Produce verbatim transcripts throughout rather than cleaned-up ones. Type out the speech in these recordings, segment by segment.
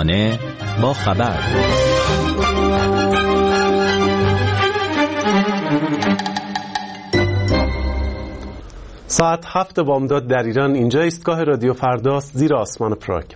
صبحانه با خبر. ساعت هفت بامداد در ایران. اینجا ایستگاه رادیو فرداست، زیر آسمان پراگ.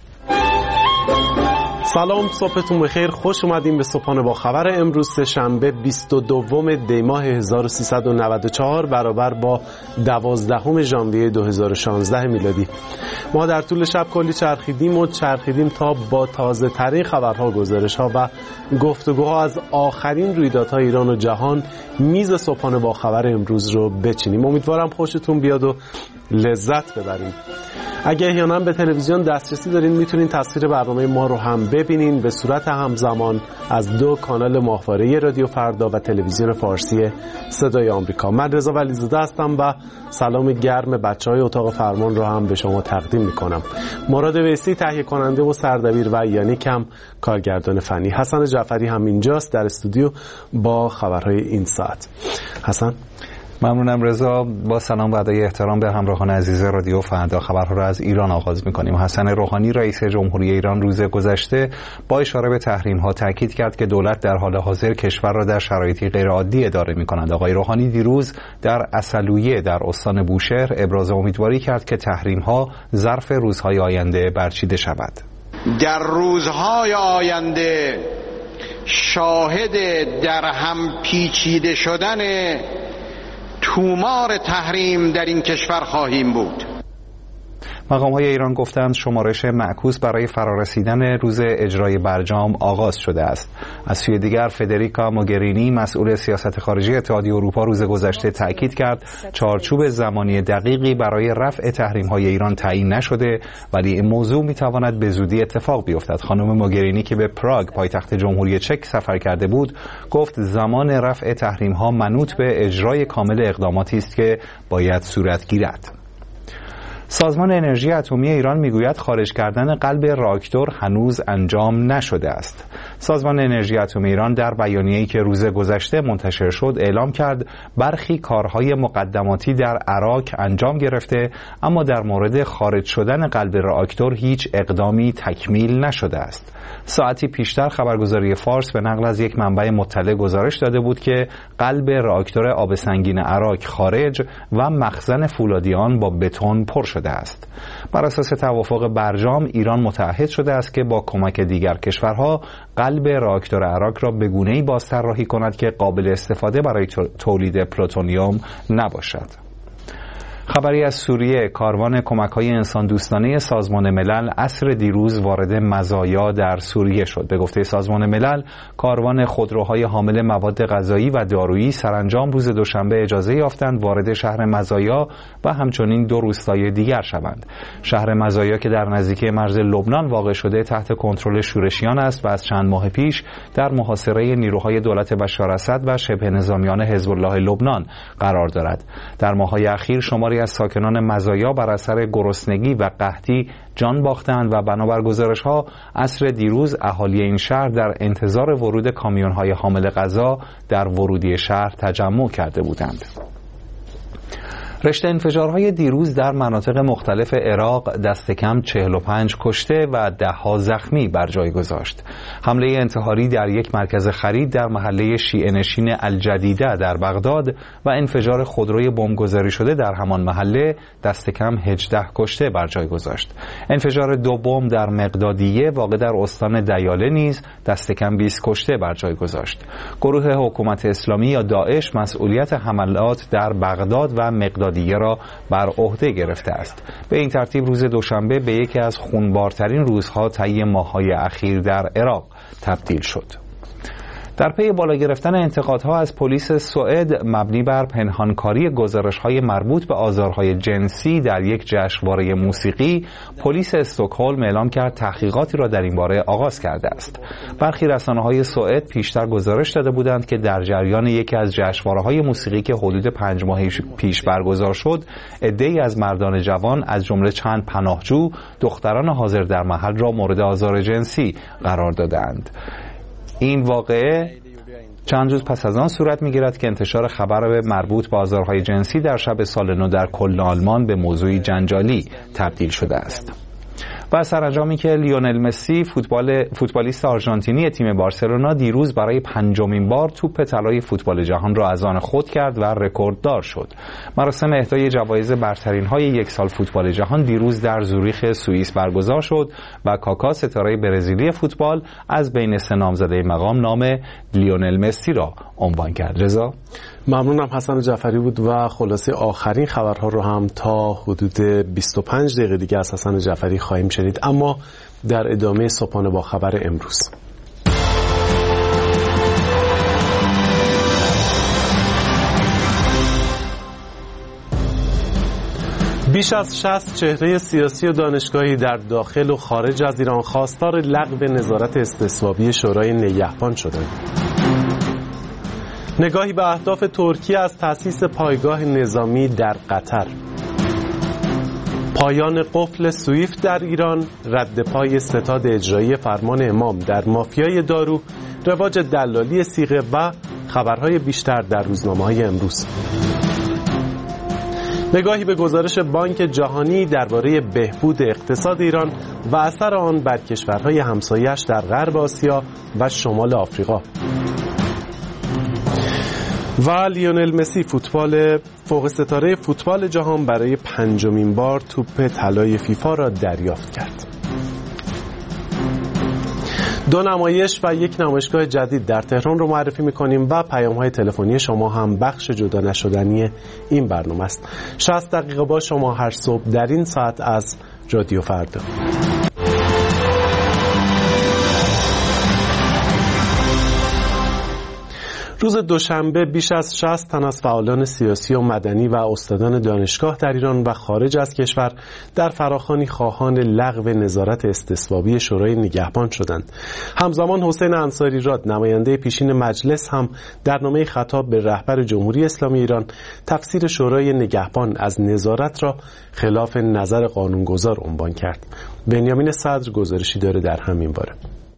سلام، صبحتون بخیر. خوش اومدیم به صبحانه با خبر امروز سه‌شنبه بیست و دوم دی ماه هزار و سیصد و نود و چهار برابر با دوازدهم ژانویه دو هزار و شانزده میلادی. ما در طول شب کلی چرخیدیم و چرخیدیم تا با تازه ترین خبرها، گزارش‌ها و گفتگوها از آخرین رویدادهای ایران و جهان میز صبحانه با خبر امروز رو بچینیم. امیدوارم خوشتون بیاد و لذت ببرید. اگه احیانا به تلویزیون دسترسی دارین میتونین تصویر برنامه ما رو هم ببینین به صورت همزمان از دو کانال ماهواره رادیو فردا و تلویزیون فارسی صدای آمریکا. من رضا ولیزاده هستم و سلام گرم بچهای اتاق فرمان رو هم به شما تقدیم میکنم. مراد ویسی تهیه کننده و سردبیر و یانیک هم کارگردان فنی. حسن جعفری هم اینجاست در استودیو با خبرهای این ساعت. حسن. ممنونم رضا. با سلام و ادای احترام به همراهان عزیز رادیو فردا خبرها را از ایران آغاز می‌کنیم. حسن روحانی رئیس جمهوری ایران روز گذشته با اشاره به تحریم‌ها تاکید کرد که دولت در حال حاضر کشور را در شرایطی غیرعادی اداره می‌کند. آقای روحانی دیروز در عسلویه در استان بوشهر ابراز امیدواری کرد که تحریم‌ها ظرف روزهای آینده برچیده شود. در روزهای آینده شاهد در هم پیچیده شدن تومار تحریم در این کشور خواهیم بود. مقام‌های ایران گفتند شمارش معکوس برای فرارسیدن روز اجرای برجام آغاز شده است. از سوی دیگر فدریکا موگرینی مسئول سیاست خارجی اتحادیه اروپا روز گذشته تأکید کرد چارچوب زمانی دقیقی برای رفع تحریم‌های ایران تعیین نشده، ولی این موضوع می‌تواند به زودی اتفاق بیفتد. خانم موگرینی که به پراگ پایتخت جمهوری چک سفر کرده بود، گفت زمان رفع تحریم‌ها منوط به اجرای کامل اقداماتی است که باید صورت گیرد. سازمان انرژی اتمی ایران میگوید خارج کردن قلب راکتور هنوز انجام نشده است. سازمان انرژی اتمی ایران در بیانیه‌ای که روز گذشته منتشر شد اعلام کرد برخی کارهای مقدماتی در عراق انجام گرفته، اما در مورد خارج شدن قلب راکتور هیچ اقدامی تکمیل نشده است. ساعتی پیشتر خبرگزاری فارس به نقل از یک منبع مطلع گزارش داده بود که قلب راکتور آب سنگین عراق خارج و مخزن فولادی آن با بتون پر شده است. بر اساس توافق برجام ایران متعهد شده است که با کمک دیگر کشورها قلب راکتور عراق را به گونه‌ای بازطراحی کند که قابل استفاده برای تولید پلوتونیوم نباشد. خبری از سوریه. کاروان کمک‌های انسان دوستانه سازمان ملل عصر دیروز وارد مزایا در سوریه شد. به گفته سازمان ملل کاروان خودروهای حامل مواد غذایی و دارویی سرانجام روز دوشنبه اجازه یافتند وارد شهر مزایا و همچنین دو روستای دیگر شوند. شهر مزایا که در نزدیکی مرز لبنان واقع شده تحت کنترل شورشیان است و از چند ماه پیش در محاصره نیروهای دولت بشار اسد و شبه نظامیان حزب الله لبنان قرار دارد. در ماه‌های اخیر شماری از ساکنان مزایا بر اثر گرسنگی و قحطی جان باختند و بنابر گزارش‌ها عصر دیروز اهالی این شهر در انتظار ورود کامیون‌های حامل غذا در ورودی شهر تجمع کرده بودند. رشته انفجارهای دیروز در مناطق مختلف عراق دست کم چهل و پنج کشته و ده ها زخمی بر جای گذاشت. حمله انتحاری در یک مرکز خرید در محله شیعه نشین الجدیده در بغداد و انفجار خودروی بمبگذاری شده در همان محله دست کم هجده کشته بر جای گذاشت. انفجار دو بمب در مقدادیه واقع در استان دیاله نیز دست کم بیست کشته بر جای گذاشت. گروه حکومت اسلامی یا داعش مسئولیت حملات در بغداد و مقدادیه دیگه را بر عهده گرفته است. به این ترتیب روز دوشنبه به یکی از خونبارترین روزها طی ماه‌های اخیر در عراق تبدیل شد. در پی بالا گرفتن انتقادها از پلیس سوئد مبنی بر پنهانکاری گزارش‌های مربوط به آزارهای جنسی در یک جشنواره موسیقی، پلیس استکهلم اعلام کرد تحقیقاتی را در این باره آغاز کرده است. برخی رسانه‌های سوئد پیشتر گزارش داده بودند که در جریان یکی از جشنواره‌های موسیقی که حدود پنج ماه پیش برگزار شد، عده‌ای از مردان جوان از جمله چند پناهجو دختران حاضر در محل را مورد آزار جنسی قرار دادند. این واقعه چند روز پس از آن صورت می‌گیرد که انتشار خبر مربوط به آزارهای جنسی در شب سال نو در کل آلمان به موضوعی جنجالی تبدیل شده است. و سرانجامی که لیونل مسی فوتبال فوتبالیست آرژانتینی تیم بارسلونا دیروز برای پنجمین بار توپ طلای فوتبال جهان را از آن خود کرد و رکورددار شد. مراسم اهدای جوایز برترین های یک سال فوتبال جهان دیروز در زوریخ سوئیس برگزار شد و کاکا ستاره برزیلی فوتبال از بین سه نامزده مقام نام لیونل مسی را عنوان کرد. رضا، ممنونم. حسن جعفری بود و خلاصه آخرین خبرها رو هم تا حدود بیست و پنج دقیقه دیگه از حسن جعفری خواهیم شنید. اما در ادامه صبحانه با خبر امروز، بیش از شصت چهره سیاسی و دانشگاهی در داخل و خارج از ایران خواستار لغو نظارت استصوابی شورای نگهبان شدند. نگاهی به اهداف ترکیه از تأسیس پایگاه نظامی در قطر. پایان قفل سویفت در ایران، رد پای ستاد اجرایی فرمان امام در مافیای دارو، رواج دلالی صیغه و خبرهای بیشتر در روزنامه‌های امروز. نگاهی به گزارش بانک جهانی درباره بهبود اقتصاد ایران و اثر آن بر کشورهای همسایه‌اش در غرب آسیا و شمال آفریقا. و لیونل مسی فوتبال فوق ستاره فوتبال جهان برای پنجمین بار توپ طلای فیفا را دریافت کرد. دو نمایش و یک نمایشگاه جدید در تهران رو معرفی می‌کنیم و پیام‌های تلفنی شما هم بخش جدا نشدنی این برنامه است. شصت دقیقه با شما هر صبح در این ساعت از رادیو فردا. روز دوشنبه بیش از شصت تن از فعالان سیاسی و مدنی و استادان دانشگاه در ایران و خارج از کشور در فراخوانی خواهان لغو نظارت استصوابی شورای نگهبان شدند. همزمان حسین انصاری راد، نماینده پیشین مجلس، هم در نامه خطاب به رهبر جمهوری اسلامی ایران تفسیر شورای نگهبان از نظارت را خلاف نظر قانونگذار عنوان کرد. بنیامین صدر گزارشی داره در همین باره.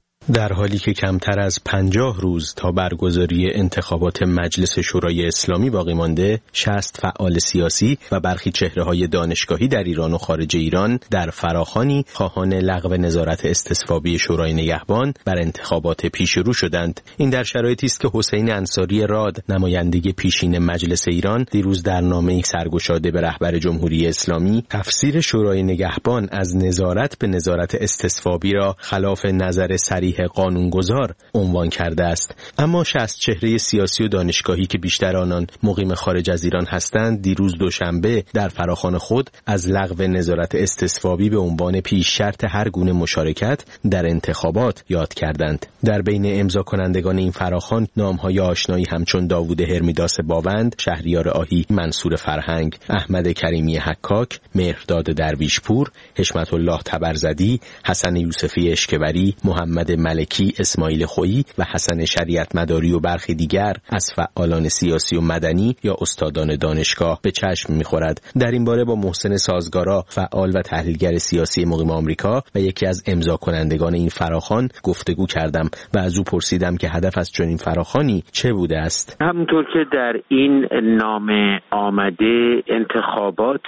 در حالی که کمتر از پنجاه روز تا برگزاری انتخابات مجلس شورای اسلامی باقی مانده، شصت فعال سیاسی و برخی چهره‌های دانشگاهی در ایران و خارج ایران در فراخوانی خواهان لغو نظارت استصوابی شورای نگهبان بر انتخابات پیش رو شدند. این در شرایطی است که حسین انصاری راد، نماینده پیشین مجلس ایران، دیروز در نامه‌ای سرگشاده به رهبر جمهوری اسلامی تفسیر شورای نگهبان از نظارت به نظارت استصوابی را خلاف نظر صریح قانونگذار عنوان کرده است. اما شصت چهره سیاسی و دانشگاهی که بیشتر آنان مقیم خارج از ایران هستند، دیروز دوشنبه در فراخوان خود از لغو نظارت استصوابی به عنوان پیش شرط هر گونه مشارکت در انتخابات یاد کردند. در بین امضا کنندگان این فراخوان نام‌های آشنایی همچون داوود هرمیداس باوند، شهریار آهی، منصور فرهنگ، احمد کریمی حکاک، مهرداد درویشپور، حشمت الله تبرزدی، حسن یوسفی اشکبری، محمد ملکی، اسماعیل خویی و حسن شریعت مداری و برخی دیگر از فعالان سیاسی و مدنی یا استادان دانشگاه به چشم می‌خورد. در این باره با محسن سازگارا، فعال و تحلیلگر سیاسی مقیم آمریکا و یکی از امضا کنندگان این فراخوان گفتگو کردم و از او پرسیدم که هدف از چنین فراخوانی چه بوده است. همونطور که در این نامه آمده، انتخابات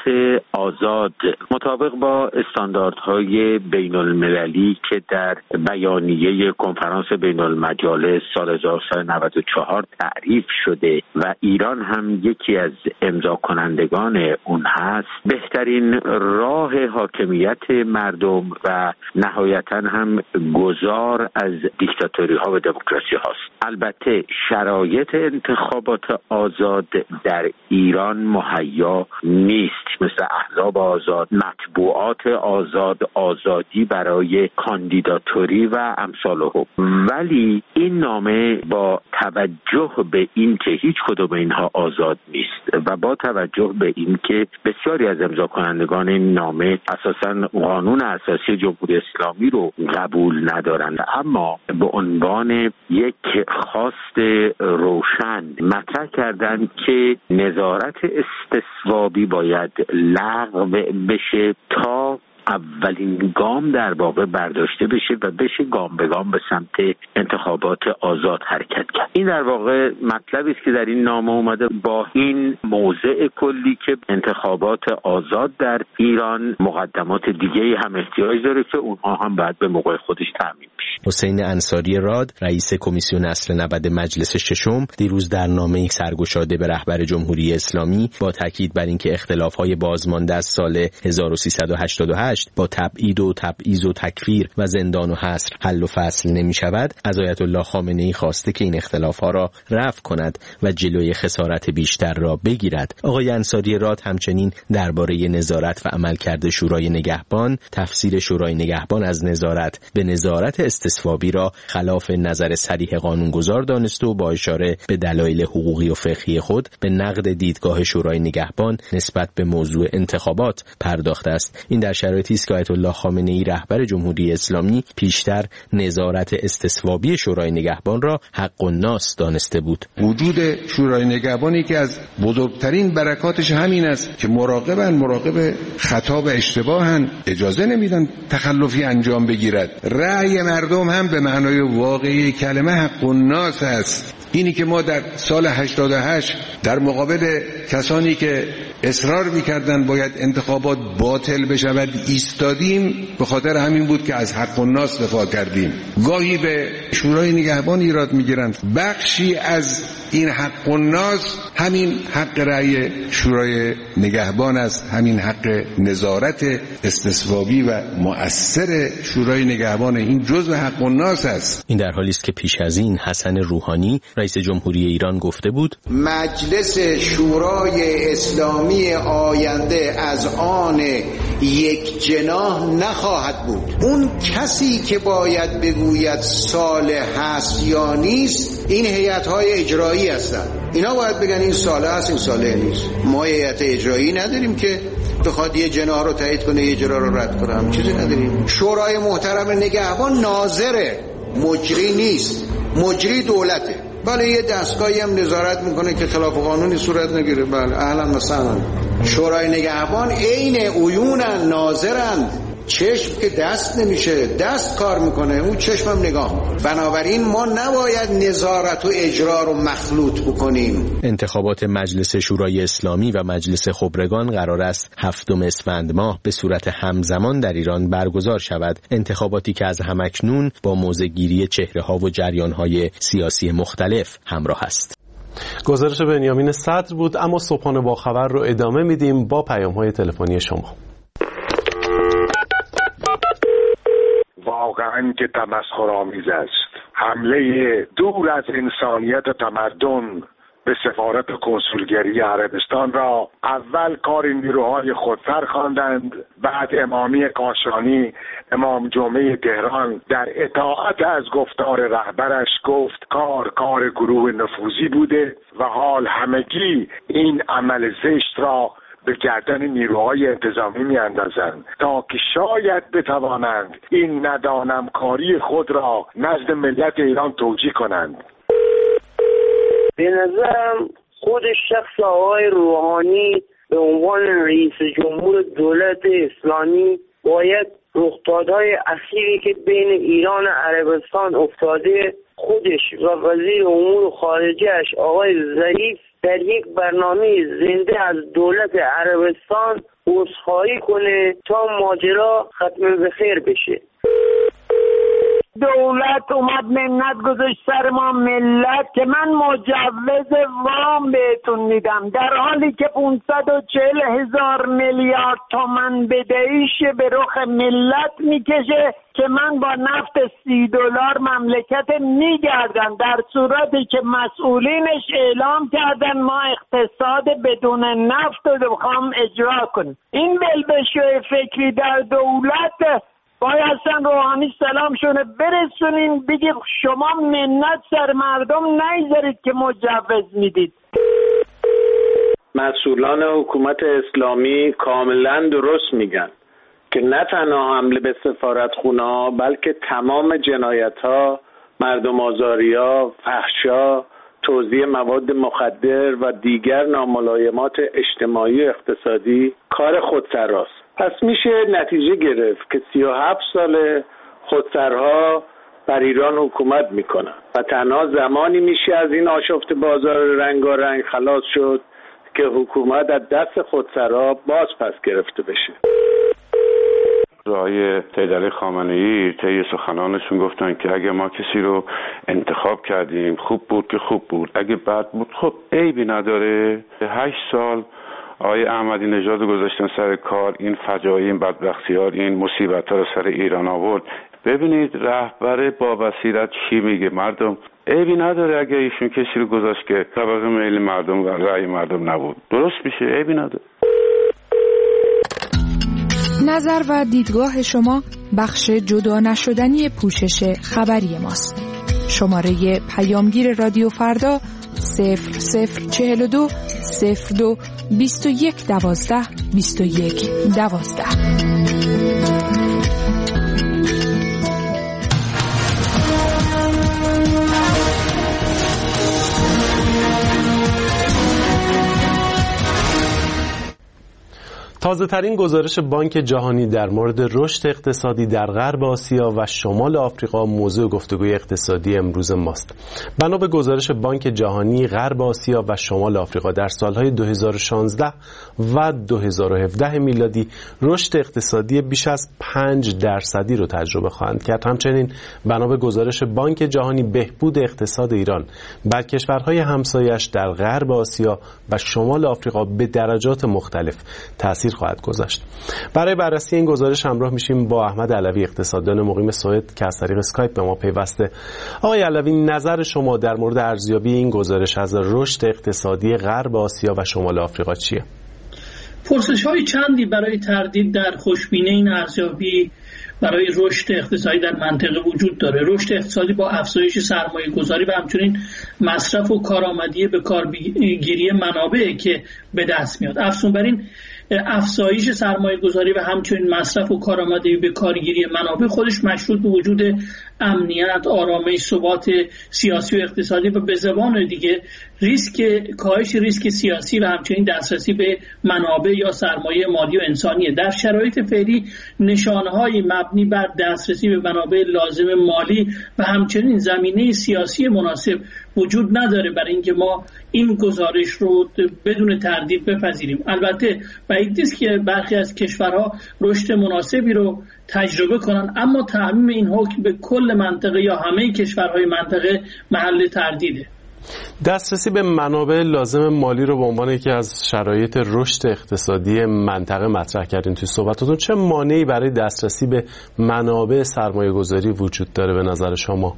آزاد مطابق با استانداردهای بین المللی که در بیانیه کنفرانس بین المجالس سال هزار و سیصد و نود و چهار تعریف شده و ایران هم یکی از امضا کنندگان اون هست، بهترین راه حاکمیت مردم و نهایتاً هم گذار از دیکتاتوری ها و دموکراسی هاست. البته شرایط انتخابات آزاد در ایران مهیا نیست، مثل احزاب آزاد، مطبوعات آزاد، آزادی برای کاندیداتوری و امثال هم. ولی این نامه با توجه به این که هیچ کدوم اینها آزاد نیست و با توجه به این که بسیاری از امضا کنندگان این نامه اساساً قانون اساسی جمهوری اسلامی رو قبول ندارند، اما به عنوان یک خواست روشن مطرح کردند که نظارت استصوابی باید لغو بشه تا اولین گام در واقع برداشته بشه و بشه گام به گام به سمت انتخابات آزاد حرکت کرد. این در واقع مطلبی است که در این نامه اومده با این موضع کلی که انتخابات آزاد در ایران مقدمات دیگه‌ای هم احتیاج داره که اونها هم باید به موقع خودش تامین بشه. حسین انصاری راد، رئیس کمیسیون اصل نود مجلس ششم، دیروز در نامه‌ای سرگشاده به رهبر جمهوری اسلامی با تاکید بر اینکه اختلاف‌های بازمانده از سال هزار و سیصد و هشتاد و هشت با تبعید و تبعیض و تکفیر و زندان و حصر حل و فصل نمی‌شود، از آیت الله خامنه‌ای خواسته که این اختلاف‌ها را رفع کند و جلوی خسارت بیشتر را بگیرد. آقای انصاری راد همچنین درباره نظارت و عملکرد شورای نگهبان، تفسیر شورای نگهبان از نظارت به نظارت استصوابی را خلاف نظر صریح قانونگذار دانسته و با اشاره به دلایل حقوقی و فقهی خود به نقد دیدگاه شورای نگهبان نسبت به موضوع انتخابات پرداخته است. این در شرایطی است که آیت الله خامنه‌ای رهبر جمهوری اسلامی پیشتر نظارت استصوابی شورای نگهبان را حق الناس دانسته بود. وجود شورای نگهبانی که از بزرگترین برکاتش همین است که مراقبن، مراقب خطا و اشتباهن، اجازه نمیدن تخلفی انجام بگیرد. رأی مردم هم به معنای واقعی کلمه حق الناس است. اینی که ما در سال هشتاد و هشت در مقابل کسانی که اصرار می‌کردند باید انتخابات باطل بشود ایستادیم، به خاطر همین بود که از حق الناس دفاع کردیم. گاهی به شورای نگهبان ایراد می‌گیرند. بخشی از این حق الناس همین حق رأی شورای نگهبان است، همین حق نظارت استصوابی و مؤثر شورای نگهبان، این جزء حق الناس است. این در حالی است که پیش از این حسن روحانی رئیس جمهوری ایران گفته بود مجلس شورای اسلامی آینده از آن یک جناح نخواهد بود. اون کسی که باید بگوید صالح هست یا نیست این هیئت‌های اجرایی هستن. اینا باید بگن این صالح هست این صالح نیست. ما هیئت اجرایی نداریم که بخواد یه جناح رو تایید کنه یه اجرا رو رد کنه. هم چیزی نداریم. شورای محترم نگهبان ناظره، مجری نیست. مجری دولته. بله یه دستگاهی هم نظارت میکنه که خلاف قانونی صورت نگیره. بله اهلا و سهلا. شورای نگهبان عین عیونن، ناظرن. چشم که دست نمیشه، دست کار میکنه، اون چشم هم نگاه میکنه. بنابراین ما نباید نظارت و اجرا رو مخلوط بکنیم. انتخابات مجلس شورای اسلامی و مجلس خبرگان قرار است هفتم اسفند ماه به صورت همزمان در ایران برگزار شود. انتخاباتی که از همکنون با موضع‌گیری چهره‌ها و جریان‌های سیاسی مختلف همراه است. گزارش بنیامین صدر بود. اما صبحانه با خبر رو ادامه میدیم با پیام‌های تلفنی شما. واقعا که تمسخرآمیز است. حمله دور از انسانیت و تمدن به سفارت کنسولگری عربستان را اول کار نیروهای خودسر خواندند، بعد امامی کاشانی امام جمعه تهران در اطاعت از گفتار رهبرش گفت کار کار گروه نفوذی بوده و حال همگی این عمل زشت را به گردن نیروهای انتظامی می اندازند تا که شاید بتوانند این ندانمکاری خود را نزد ملت ایران توجیه کنند. به نظرم خود شخص آقای روحانی به عنوان رئیس جمهور دولت اسلامی باید رخدادهای اخیری که بین ایران و عربستان افتاده خودش و وزیر امور خارجه‌اش آقای ظریف در یک برنامه زنده از دولت عربستان عذرخواهی کنه تا ماجرا ختم به خیر بشه. دولت اومد منت گذاشت سر ما ملت که من مجوز وام بهتون میدم، در حالی که پانصد و چهل هزار میلیارد تومان بدهیش به رخ ملت میکشه که من با نفت سی دلار مملکت میگردم، در صورتی که مسئولینش اعلام کردن ما اقتصاد بدون نفت رو بخوام اجرا کنیم. این بلبشوی فکری در دولت باید حسن روحانی سلام شونه برسونین بگید شما منت سر مردم نیذارید که مجوز میدید. مسئولان حکومت اسلامی کاملا درست میگن که نه تنها حمله به سفارتخونه‌ها بلکه تمام جنایت‌ها، مردم آزاری‌ها، فحشا، توزیع مواد مخدر و دیگر ناملایمات اجتماعی و اقتصادی کار خودسراست. پس میشه نتیجه گرفت که سی و هفت سال خودسرها بر ایران حکومت میکنن و تنها زمانی میشه از این آشفت بازار رنگارنگ خلاص شد که حکومت از دست خودسرها باز پس گرفته بشه. آقای سید علی خامنه‌ای طی سخنانشون گفتن که اگه ما کسی رو انتخاب کردیم خوب بود که خوب بود، اگه بد بود خب عیبی نداره. هشت سال آقای احمدی نژاد رو گذاشتن سر کار، این فجایع، این بدبختی‌ها، این مصیبت‌ها رو سر ایران آورد. ببینید رهبر با بصیرت چی میگه، مردم عیبی نداره اگه ایشون کسی رو گذاشت که طبق میل مردم و رأی مردم نبود، درست میشه، عیبی نداره. نظر و دیدگاه شما بخش جدا نشدنی پوشش خبری ماست. شماره پیامگیر رادیو فردا صفر صفر چهل و دو صفر دو بیست و یک دوازده بیست و یک دوازده. تازه ترین گزارش بانک جهانی در مورد رشد اقتصادی در غرب آسیا و شمال آفریقا موضوع گفتگوی اقتصادی امروز ماست. بنا به گزارش بانک جهانی، غرب آسیا و شمال آفریقا در سالهای دو هزار و شانزده و دو هزار و هفده میلادی رشد اقتصادی بیش از پنج درصدی رو تجربه خواهند کرد. همچنین بنا به گزارش بانک جهانی، بهبود اقتصاد ایران بر کشورهای همسایه‌اش در غرب آسیا و شمال آفریقا به درجات مختلف تأثیر خواهد گذاشت. برای بررسی این گزارش همراه میشیم با احمد علوی، اقتصاددان مقیم سوئد که از طریق اسکایپ به ما پیوسته. آقای علوی، نظر شما در مورد ارزیابی این گزارش از رشد اقتصادی غرب آسیا و شمال آفریقا چیه؟ پرسش‌های چندی برای تردید در خوشبینی این ارزیابی برای رشد اقتصادی در منطقه وجود داره. رشد اقتصادی با افزایش سرمایه گذاری و همچنین مصرف و کارآمدی به کارگیری منابع که به دست میاد. افزون بر این، افزایش سرمایه گذاری و همچنین مصرف و کارآمدی به کارگیری منابع خودش مشروط به وجود امنیت، آرامش، ثبات سیاسی و اقتصادی و به زبان دیگه ریسک، کاهش ریسک سیاسی و همچنین دسترسی به منابع یا سرمایه مالی و انسانیه. در شرایط فعلی نشانه‌های مبنی بر دسترسی به منابع لازم مالی و همچنین زمینه سیاسی مناسب وجود نداره برای اینکه ما این گزارش رو بدون تردید بپذیریم. البته بعید نیست که برخی از کشورها رشد مناسبی رو تجربه کنن، اما تعمیم این حکم به کل منطقه یا همه کشورهای منطقه محل تردیده. دسترسی به منابع لازم مالی رو به عنوان یکی از شرایط رشد اقتصادی منطقه مطرح کردین توی صحبتاتون. چه مانعی برای دسترسی به منابع سرمایه گذاری وجود داره به نظر شما؟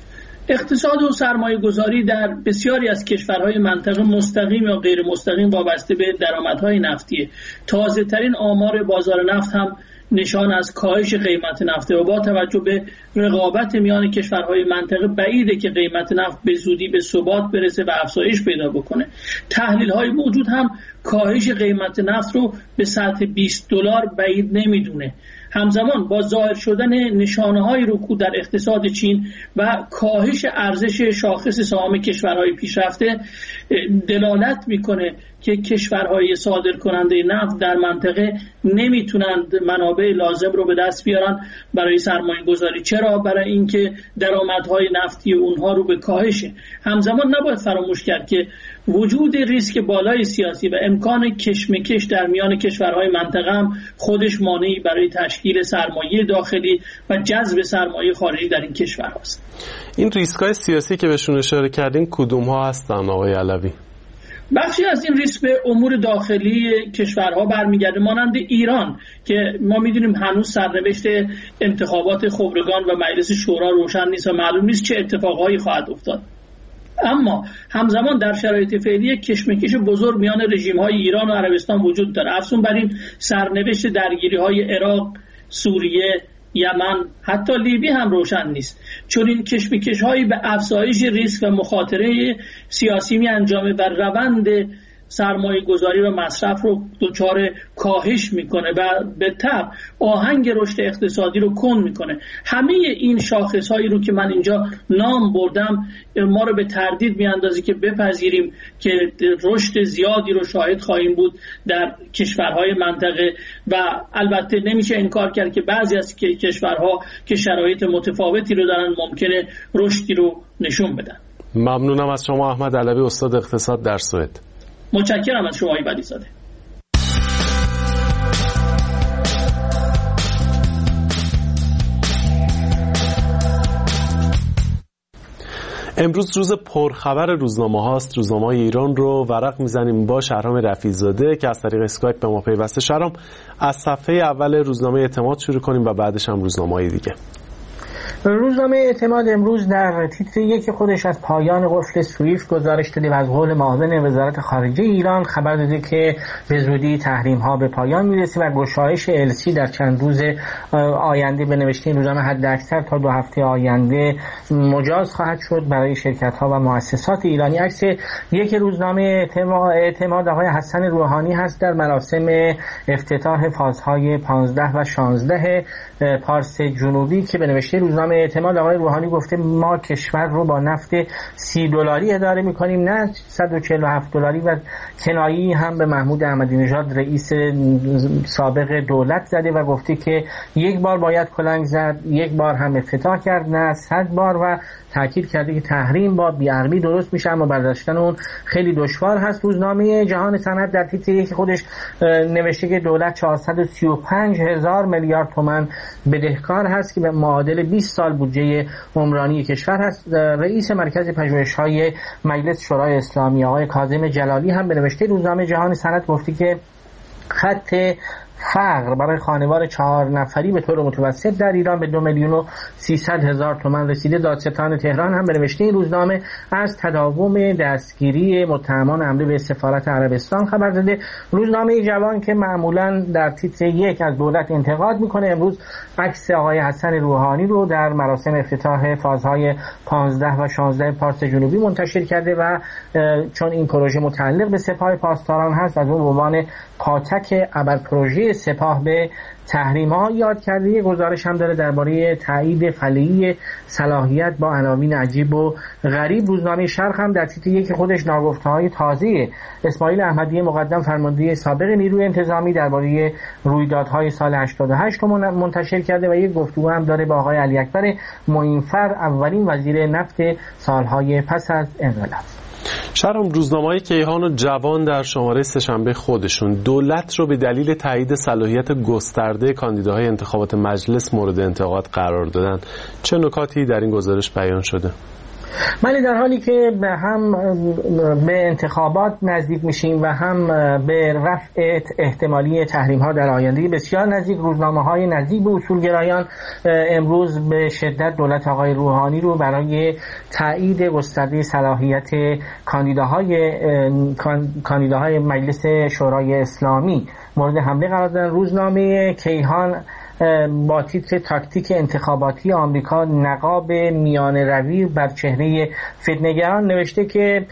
اقتصاد و سرمایه گذاری در بسیاری از کشورهای منطقه مستقیم یا غیر مستقیم وابسته به درآمدهای نفتیه. تازه ترین آمار بازار نفت هم نشان از کاهش قیمت نفت و با توجه به رقابت میان کشورهای منطقه بعیده که قیمت نفت به زودی به ثبات برسه و افزایش پیدا بکنه. تحلیل‌های موجود هم کاهش قیمت نفت رو به سطح بیست دلار بعید نمیدونه. همزمان با ظاهر شدن نشانه‌های رکود در اقتصاد چین و کاهش ارزش شاخص سهام کشورهای پیشرفته دلالت میکنه که کشورهای صادر کننده نفت در منطقه نمیتونند منابع لازم رو به دست بیارن برای سرمایه گذاری. چرا؟ برای اینکه درآمدهای نفتی اونها رو به کاهشه. همزمان نباید فراموش کرد که وجود ریسک بالای سیاسی و امکان کشمکش در میان کشورهای منطقه هم خودش مانعی برای تشکیل سرمایه داخلی و جذب سرمایه خارجی در این کشور هست. این ریسک‌های سیاسی که بهشون اشاره کردین کدوم ها هستن آقای علوی؟ بخشی از این ریسک به امور داخلی کشورها برمیگرده، مانند ایران که ما میدونیم هنوز سرنوشت انتخابات خبرگان و مجلس شورا روشن نیست و معلوم نیست چه اتفاقایی خواهد افتاد. اما همزمان در شرایط فعلی کشمکش بزرگ میان رژیم‌های ایران و عربستان وجود داره. افزون بر این، سرنوشت درگیری‌های عراق، سوریه، یمن، حتی لیبی هم روشن نیست. چون این کشمکش‌هایی به افزایش ریسک و مخاطره سیاسی می انجامه و روند سرمایه گذاری و مصرف رو دچار کاهش میکنه و به تبع آهنگ رشد اقتصادی رو کند میکنه. همه این شاخصهایی رو که من اینجا نام بردم ما رو به تردید میاندازه که بپذیریم که رشد زیادی رو شاهد خواهیم بود در کشورهای منطقه و البته نمیشه انکار کرد که بعضی از کشورها که شرایط متفاوتی رو دارن ممکنه رشدی رو نشون بدن. ممنونم از شما احمد علوی، استاد اقتصاد در سوئد. متشکرم از شما ایبدی زاده. امروز روز پرخبر روزنامه هاست. روزنامه های ایران رو ورق میزنیم با شهرام رفیع‌زاده که از طریق اسکایپ به ما پیوسته. شهرام، از صفحه اول روزنامه اعتماد شروع کنیم و بعدش هم روزنامه های دیگه. روزنامه اعتماد امروز در تیتر یک خودش از پایان قفل سویفت گزارش داده و از قول معاون وزارت خارجه ایران خبر داده که به زودی تحریم ها به پایان میرسه و گشایش السی در چند روز آینده به نوشته این روزنامه حد اکثر تا دو هفته آینده مجاز خواهد شد برای شرکت ها و مؤسسات ایرانی. عکس یک روزنامه اعتماد آقای حسن روحانی هست در مراسم افتتاح فازهای پانزده و شانزده پارس جنوبی که به نوشته روزنامه اعتماد آقای روحانی گفته ما کشور رو با نفت سی دلاری اداره میکنیم نه صد و چهل و هفت دلاری و کنایی هم به محمود احمدی نژاد رئیس سابق دولت زده و گفته که یک بار باید کلنگ زد، یک بار هم افتتاح کرد نه صد بار و تاکید کرده که تحریم با بی‌عرمی درست میشه اما برداشتن اون خیلی دشوار هست. روزنامه جهان صنعت در تیتر یک خودش نوشته که دولت چهارصد و سی و پنج هزار میلیارد تومان بدهکار هست که به معادل بیست سال بودجه عمرانی کشور هست. رئیس مرکز پژوهش‌های مجلس شورای اسلامی آقای کاظم جلالی هم به نوشته روزنامه جهان صنعت گفته که خط فقر برای خانوار چهار نفری به طور متوسط در ایران به دو میلیون و سیصد هزار تومان رسیده. دادستان تهران هم به نوشته این روزنامه از تداوم دستگیری متهمان حمله به سفارت عربستان خبر داده. روزنامه جوان که معمولا در تیتر یک از دولت انتقاد میکنه امروز عکس آقای حسن روحانی رو در مراسم افتتاح فازهای پانزده و شانزده پارس جنوبی منتشر کرده و چون این پروژه متعلق به سپاه پاسداران هست از اون به عنوان پاتک ابر پروژه سپاه به تحریم ها یاد کرده. یه گزارش هم داره درباره تایید فعلی صلاحیت با عناوین عجیب و غریب. روزنامه شرق هم در تیتر یک خودش ناگفته های تازه اسماعیل احمدی مقدم فرمانده سابق نیروی انتظامی درباره رویدادهای سال هشتاد و هشت رو منتشر کرده و یک گفتگو هم داره با آقای علی اکبر معینفر اولین وزیر نفت سالهای پس از انقلاب. شهرام، روزنامه‌های کیهان و جوان در شماره سه‌شنبه خودشون دولت رو به دلیل تایید صلاحیت گسترده کاندیداهای انتخابات مجلس مورد انتقاد قرار دادن. چه نکاتی در این گزارش بیان شده؟ بله، در حالی که هم به انتخابات نزدیک میشیم و هم به رفع احتمالی تحریم ها در آینده بسیار نزدیک، روزنامه های نزدیک به اصولگرایان امروز به شدت دولت آقای روحانی رو برای تایید گسترده صلاحیت کاندیداهای کاندیداهای مجلس شورای اسلامی مورد حمله قرار دادن. روزنامه کیهان با تیتر تاکتیک انتخاباتی آمریکا نقاب میان روی بر چهره فتنه‌گران نوشته که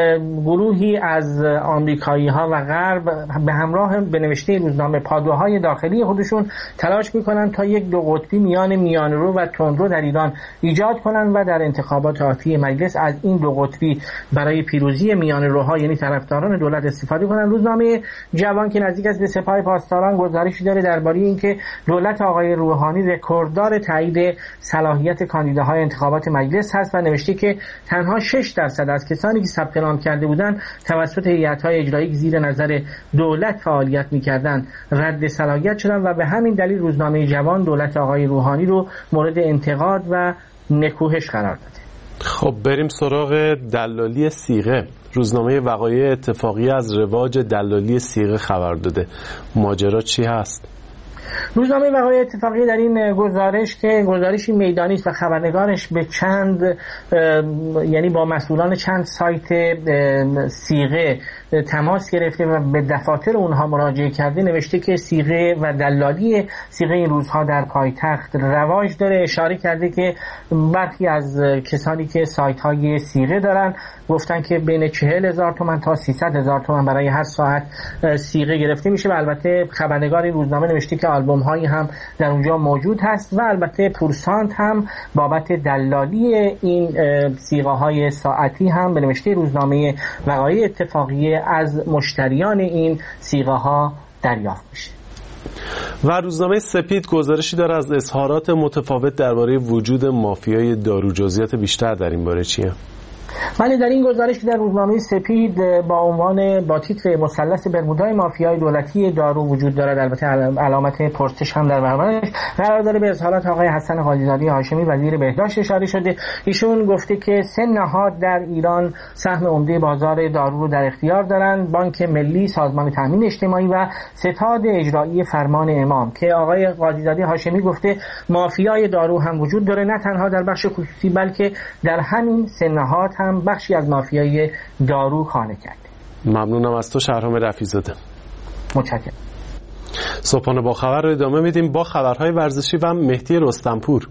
گروهی از آمریکایی ها و غرب به همراه به نوشته روزنامه پادوهای داخلی خودشون تلاش میکنن تا یک دو قطبی میان میانرو و تندرو در ایران ایجاد کنن و در انتخابات آتی مجلس از این دو قطبی برای پیروزی میانروها یعنی طرفداران دولت استفاده کنن. روزنامه جوان که نزدیک است به سپاه پاسداران گزارشی داره درباره اینکه دولت آقای روحانی رکورددار تایید صلاحیت کاندیداهای انتخابات مجلس هست و نوشته که تنها شش درصد از کسانی که ثبت نام کرده بودند توسط هیئت‌های اجرایی زیر نظر دولت فعالیت می‌کردند رد صلاحیت شدند و به همین دلیل روزنامه جوان دولت آقای روحانی رو مورد انتقاد و نکوهش قرار داده. خب بریم سراغ دلالی صیغه. روزنامه وقایع اتفاقی از رواج دلالی صیغه خبر داده. ماجرا چی هست؟ روزنامه وقایع اتفاقی در این گزارش که گزارشی میدانی است و خبرنگارش به چند یعنی با مسئولان چند سایت صیغه تماس گرفته و به دفاتر اونها مراجعه کرده، نوشته که صیغه و دلالی صیغه این روزها در پایتخت رواج داره. اشاره کرده که برخی از کسانی که سایت های صیغه دارن گفتن که بین چهل هزار تومان تا سیصد هزار تومان برای هر ساعت صیغه گرفته میشه و البته خبرنگار این روزنامه نوشته که آلبوم هایی هم در اونجا موجود هست و البته پورسانت هم بابت دلالی این صیغه های ساعتی هم به نوشته روزنامه وقایع اتفاقی از مشتریان این صیغه ها دریافت میشه. و روزنامه سپید گزارشی داره از اظهارات متفاوت درباره وجود مافیای دارو. جزئیات بیشتر در این باره چیه؟ ولی در این گزارش که در روزنامه سپید با عنوان با تیتر مثلث برمودای مافیای دولتی دارو وجود دارد، البته علامت پرسش هم در برابرش قرار داره، به اظهارات آقای حسن قاضیزاده هاشمی وزیر بهداشت اشاره شده. ایشون گفته که سه نهاد در ایران سهم عمده بازار دارو رو در اختیار دارند: بانک ملی، سازمان تامین اجتماعی و ستاد اجرایی فرمان امام، که آقای قاضیزاده هاشمی گفته مافیای دارو هم وجود داره، نه تنها در بخش خصوصی بلکه در همین سه نهاد هم بخشی از مافیای دارو خانه کرده. ممنونم از تو شهرام رفیع‌زاده. متشکرم. صبحانه با خبر رو ادامه میدیم با خبرهای ورزشی و مهدی رستمپور.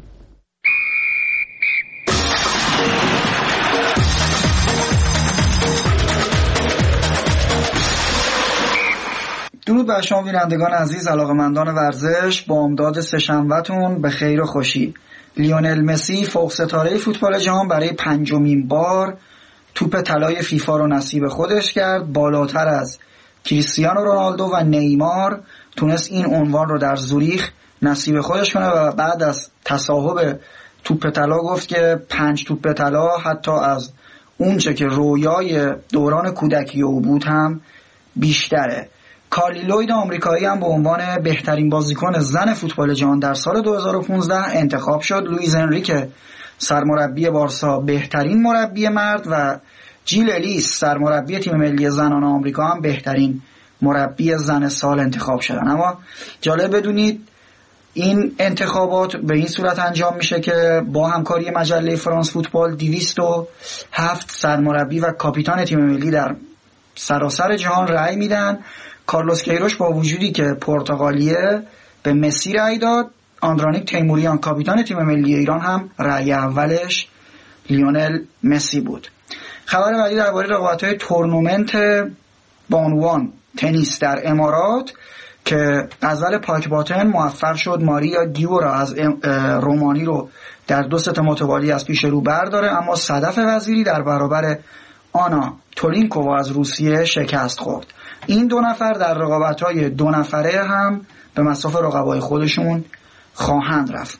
درود بر شما بینندگان عزیز، علاقه‌مندان ورزش، با امداد سه‌شنبه‌تون به خیر و خوشی. لیونل مسی فوق ستاره فوتبال جهان برای پنجمین بار توپ طلای فیفا رو نصیب خودش کرد. بالاتر از کریستیانو رونالدو و نیمار تونست این عنوان رو در زوریخ نصیب خودش کنه و بعد از تصاحب توپ طلا گفت که پنج توپ طلا حتی از اونچه که رویای دوران کودکی او بود هم بیشتره. کارلی لوید آمریکایی هم به عنوان بهترین بازیکن زن فوتبال جهان در سال دو هزار و پانزده انتخاب شد. لوئیز انریکه سرمربی بارسا بهترین مربی مرد و جیل الیس سرمربی تیم ملی زنان آمریکا هم بهترین مربی زن سال انتخاب شدن. اما جالب بدونید این انتخابات به این صورت انجام میشه که با همکاری مجله فرانس فوتبال دویست و هفت سرمربی و کاپیتان تیم ملی در سراسر جهان رأی میدن. کارلوس کیروش با وجودی که پرتغالیه به مسی رأی داد. آندرانیک تیموریان کاپیتان تیم ملی ایران هم رأی اولش لیونل مسی بود. خبر بعدی درباره رقابت‌های تورنمنت بانوان تنیس در امارات که غزل پاکباتن موفق شد ماریا گیو را از رومانی رو در دو ست متوالی از پیش رو برداره، اما صدف وزیری در برابر آنا تولینکووا از روسیه شکست خورد. این دو نفر در رقابت‌های دو نفره هم به مصاف رقبای خودشون خواهند رفت.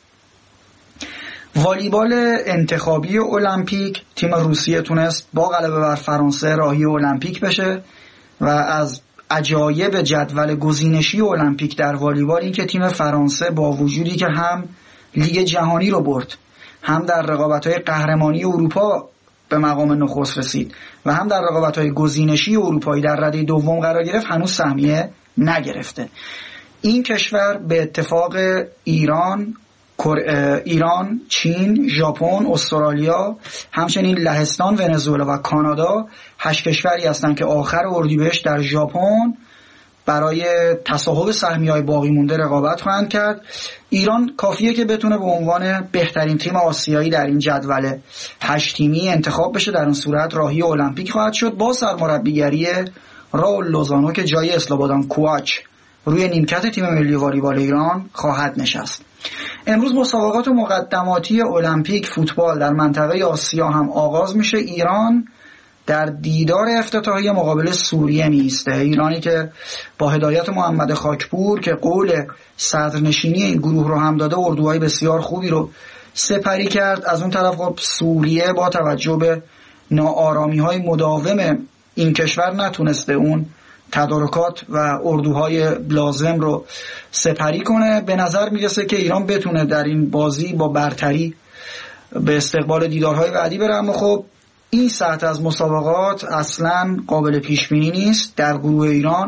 والیبال انتخابی المپیک، تیم روسیه تونست با غلبه بر فرانسه راهی المپیک بشه و از عجایب جدول گزینشی المپیک در والیبال این که تیم فرانسه با وجودی که هم لیگ جهانی رو برد، هم در رقابت‌های قهرمانی اروپا به مقام نخست رسید و هم در رقابت‌های گزینشی اروپایی در رده دوم قرار گرفت، هنوز سهمیه نگرفته. این کشور به اتفاق ایران، ایران، چین، ژاپن، استرالیا، همچنین لهستان، ونزوئلا و کانادا هشت کشوری هستند که آخر اردیبهشت در ژاپن برای تصاحب سهمیه‌های باقی مونده رقابت خواهند کرد. ایران کافیه که بتونه به عنوان بهترین تیم آسیایی در این جدول هشت تیمی انتخاب بشه، در اون صورت راهی المپیک خواهد شد با سرمربیگری راول لوزانو که جای اسلوبادان کوآچ روی نیمکت تیم ملی والیبال ایران خواهد نشست. امروز مسابقات مقدماتی المپیک فوتبال در منطقه آسیا هم آغاز میشه. ایران در دیدار افتتاحی مقابل سوریه میسته. ایرانی که با هدایت محمد خاکپور که قول صدرنشینی این گروه رو هم داده، اردوهای بسیار خوبی رو سپری کرد. از اون طرف خب سوریه با توجه به ناآرامی‌های مداوم این کشور نتونسته اون تدارکات و اردوهای لازم رو سپری کنه. به نظر میرسه که ایران بتونه در این بازی با برتری به استقبال دیدارهای بعدی بره، اما خب این سطح از مسابقات اصلا قابل پیش بینی نیست. در گروه ایران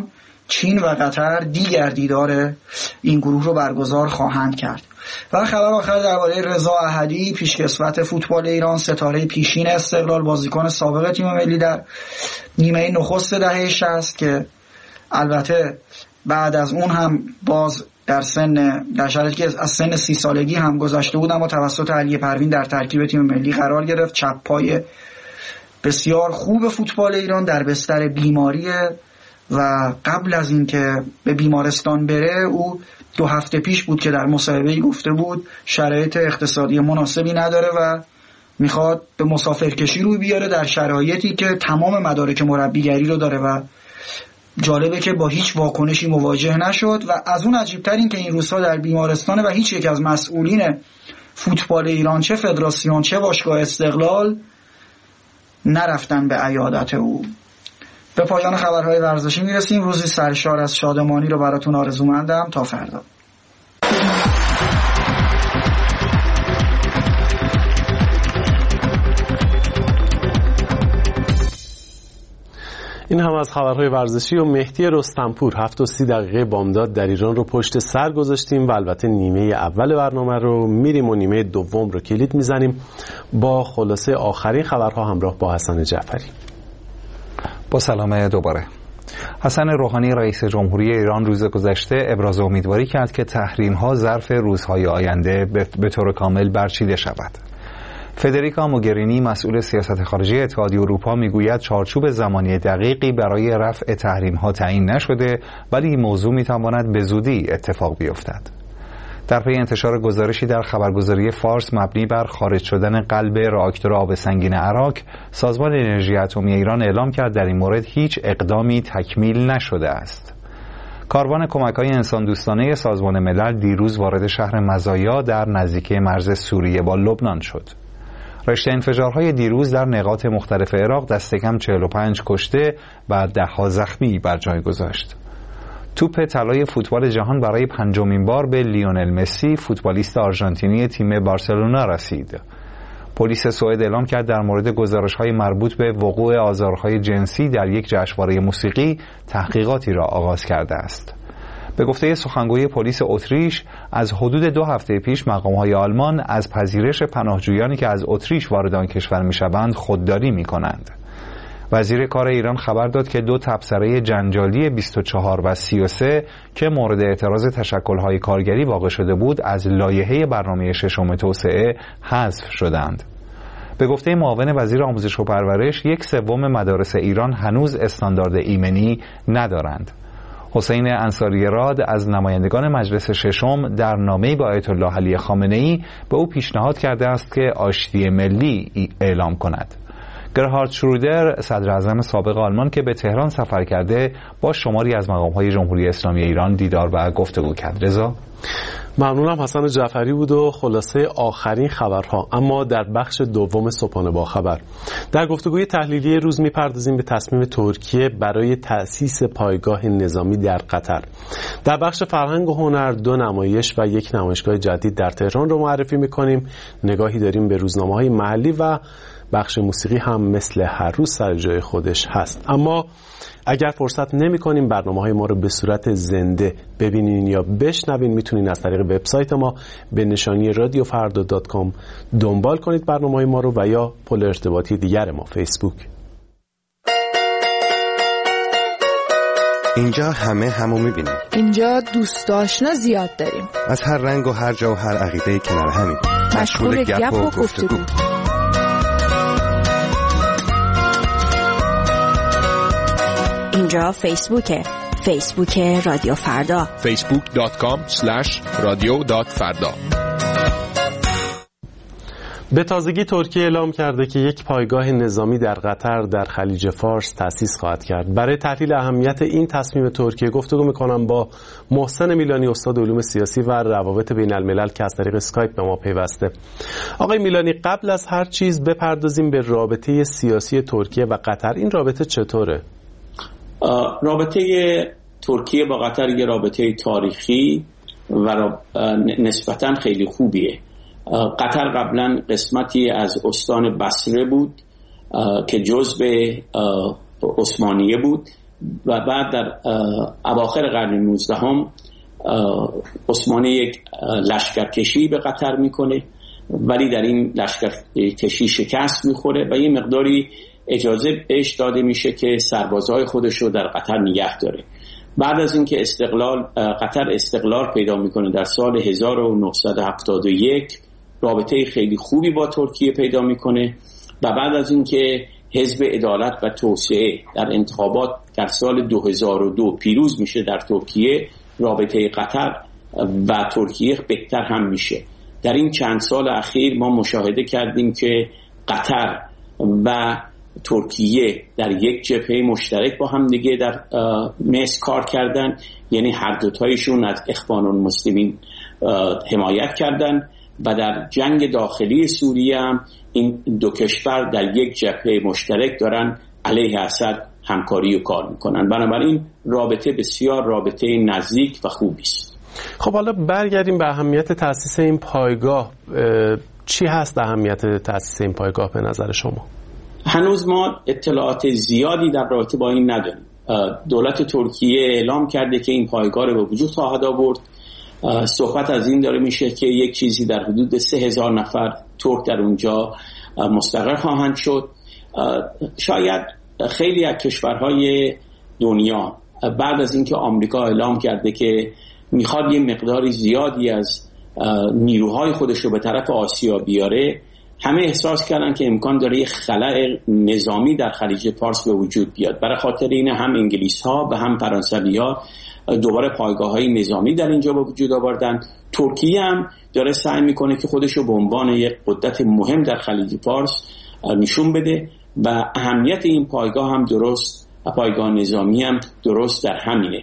چین و قطر دیگر دیدار این گروه رو برگزار خواهند کرد. و خبر آخر درباره رضا احدی، پیشکسوت فوتبال ایران، ستاره پیشین استقلال، بازیکن سابق تیم ملی در نیمه نخست دهه شصت که البته بعد از اون هم باز در سن در شرایطی که از سن سی سالگی هم گذشته بود اما توسط علی پروین در ترکیب تیم ملی قرار گرفت. چپ پای بسیار خوب فوتبال ایران در بستر بیماریه و قبل از اینکه به بیمارستان بره او دو هفته پیش بود که در مصاحبه‌ای گفته بود شرایط اقتصادی مناسبی نداره و میخواد به مسافرکشی روی بیاره در شرایطی که تمام مدارک مربیگری رو داره و جالبه که با هیچ واکنشی مواجه نشد. و از اون عجیب‌تر این که این روزها در بیمارستانه و هیچ یک از مسئولین فوتبال ایران، چه فدراسیون چه باشگاه استقلال، نرفتن به عیادت او. به پایان خبرهای ورزشی میرسیم. روزی سرشار از شادمانی رو براتون آرزومندم. تا فردا. این هم از خبرهای ورزشی و مهدی رستمپور. هفت و سی دقیقه بامداد در ایران رو پشت سر گذاشتیم و البته نیمه اول برنامه رو میریم و نیمه دوم رو کلید میزنیم با خلاصه آخرین خبرها همراه با حسن جعفری. با سلام دوباره. حسن روحانی رئیس جمهوری ایران روز گذشته ابراز امیدواری کرد که تحریم‌ها ظرف روزهای آینده به طور کامل برچیده شود. فدریکا موگرینی مسئول سیاست خارجی اتحادیه اروپا میگوید چارچوب زمانی دقیقی برای رفع تحریم‌ها تعیین نشده ولی این موضوع میتواند به زودی اتفاق بیفتد. در پی انتشار گزارشی در خبرگزاری فارس مبنی بر خارج شدن قلب راکتور آب سنگین عراق، سازمان انرژی اتمی ایران اعلام کرد در این مورد هیچ اقدامی تکمیل نشده است. کاروان کمک‌های انسان دوستانه سازمان ملل دیروز وارد شهر مزایا در نزدیکی مرز سوریه با لبنان شد. رشته انفجارهای دیروز در نقاط مختلف عراق دست کم چهل و پنج کشته و ده‌ها زخمی بر جای گذاشت. توپ طلای فوتبال جهان برای پنجمین بار به لیونل مسی، فوتبالیست آرژانتینی تیم بارسلونا رسید. پلیس سوئد اعلام کرد در مورد گزارش‌های مربوط به وقوع آزارهای جنسی در یک جشنواره موسیقی تحقیقاتی را آغاز کرده است. به گفته سخنگوی پلیس اتریش، از حدود دو هفته پیش مقام‌های آلمان از پذیرش پناهجویانی که از اتریش وارد آن کشور می‌شوند خودداری می‌کنند. وزیر کار ایران خبر داد که دو تبصره جنجالی بیست و چهار و سی و سه که مورد اعتراض تشکل‌های کارگری واقع شده بود از لایحه برنامه ششم توسعه حذف شدند. به گفته معاون وزیر آموزش و پرورش، یک سوم مدارس ایران هنوز استاندارد ایمنی ندارند. حسین انصاری راد از نمایندگان مجلس ششم در نامه‌ای با آیت الله علی خامنه‌ای به او پیشنهاد کرده است که آشتی ملی اعلام کند. گرهارد شرودر، صدر اعظم سابق آلمان که به تهران سفر کرده، با شماری از مقام‌های جمهوری اسلامی ایران دیدار و گفتگو کرد. رضا، ممنونم. حسن جعفری بود و خلاصه آخرین خبرها. اما در بخش دوم صبحانه با خبر در گفتگوی تحلیلی روز میپردازیم به تصمیم ترکیه برای تأسیس پایگاه نظامی در قطر. در بخش فرهنگ و هنر دو نمایش و یک نمایشگاه جدید در تهران رو معرفی میکنیم. نگاهی داریم به روزنامه‌های محلی و بخش موسیقی هم مثل هر روز سر جای خودش هست. اما اگر فرصت نمی کنیم برنامه‌های ما رو به صورت زنده ببینین یا بشنوین، میتونین از طریق وبسایت ما به نشانی رادیو فردا دات کام دنبال کنید برنامه‌های ما رو و یا پل ارتباطی دیگر ما فیسبوک. اینجا همه همو میبینیم. اینجا دوست آشنا زیاد داریم. از هر رنگ و هر جا و هر عقیده کنار همیم. مشغول گپ و گفتگو. اینجا فیسبوکه. فیسبوک رادیو فردا. فیسبوک دات کام اسلش رادیو دات فردا. به تازگی ترکیه اعلام کرده که یک پایگاه نظامی در قطر در خلیج فارس تأسیس خواهد کرد. برای تحلیل اهمیت این تصمیم ترکیه گفتگو می‌کنم با محسن میلانی، استاد علوم سیاسی و روابط بین الملل که از طریق اسکایپ به ما پیوسته. آقای میلانی، قبل از هر چیز بپردازیم به رابطه سیاسی ترکیه و قطر. این رابطه چطوره؟ رابطه ترکیه با قطر یه رابطه تاریخی و نسبتاً خیلی خوبیه. قطر قبلا قسمتی از استان بصره بود که جزء عثمانیه بود و بعد در اواخر قرن نوزدهم عثمانی یک لشکرکشی به قطر میکنه، ولی در این لشکرکشی شکست میخوره و یه مقداری اجازه بهش داده میشه که سربازهای خودش رو در قطر نگه داره. بعد از اینکه استقلال قطر استقلال پیدا میکنه در سال هزار و نهصد و هفتاد و یک، رابطه خیلی خوبی با ترکیه پیدا میکنه و بعد از اینکه حزب عدالت و توسعه در انتخابات در سال دو هزار و دو پیروز میشه در ترکیه، رابطه قطر و ترکیه بهتر هم میشه. در این چند سال اخیر ما مشاهده کردیم که قطر و ترکیه در یک جبهه مشترک با هم دیگه در مصر کار کردن، یعنی هر دوتایشون از اخوان المسلمین حمایت کردن و در جنگ داخلی سوریه هم این دو کشور در یک جبهه مشترک دارن علیه اسد همکاری و کار میکنن. بنابراین رابطه بسیار رابطه نزدیک و خوبی است. خب حالا برگردیم به اهمیت تأسیس این پایگاه. چی هست اهمیت تأسیس این پایگاه به نظر شما؟ هنوز ما اطلاعات زیادی در رابطه با این نداریم. دولت ترکیه اعلام کرده که این پایگاه رو به وجود خواهد آورد. صحبت از این داره میشه که یک چیزی در حدود سه هزار نفر ترک در اونجا مستقر خواهند شد. شاید خیلی از کشورهای دنیا بعد از اینکه آمریکا اعلام کرده که میخواد یه مقداری زیادی از نیروهای خودش رو به طرف آسیا بیاره، همه احساس کردن که امکان داره یه خلأ نظامی در خلیج فارس به وجود بیاد. برای خاطر این هم انگلیس ها و هم فرانسوی ها دوباره پایگاه های نظامی در اینجا به وجود آوردن. ترکیه هم داره سعی میکنه که خودش رو به عنوان یک قدرت مهم در خلیج فارس نشون بده و اهمیت این پایگاه هم درست، پایگاه نظامی هم درست در همینه.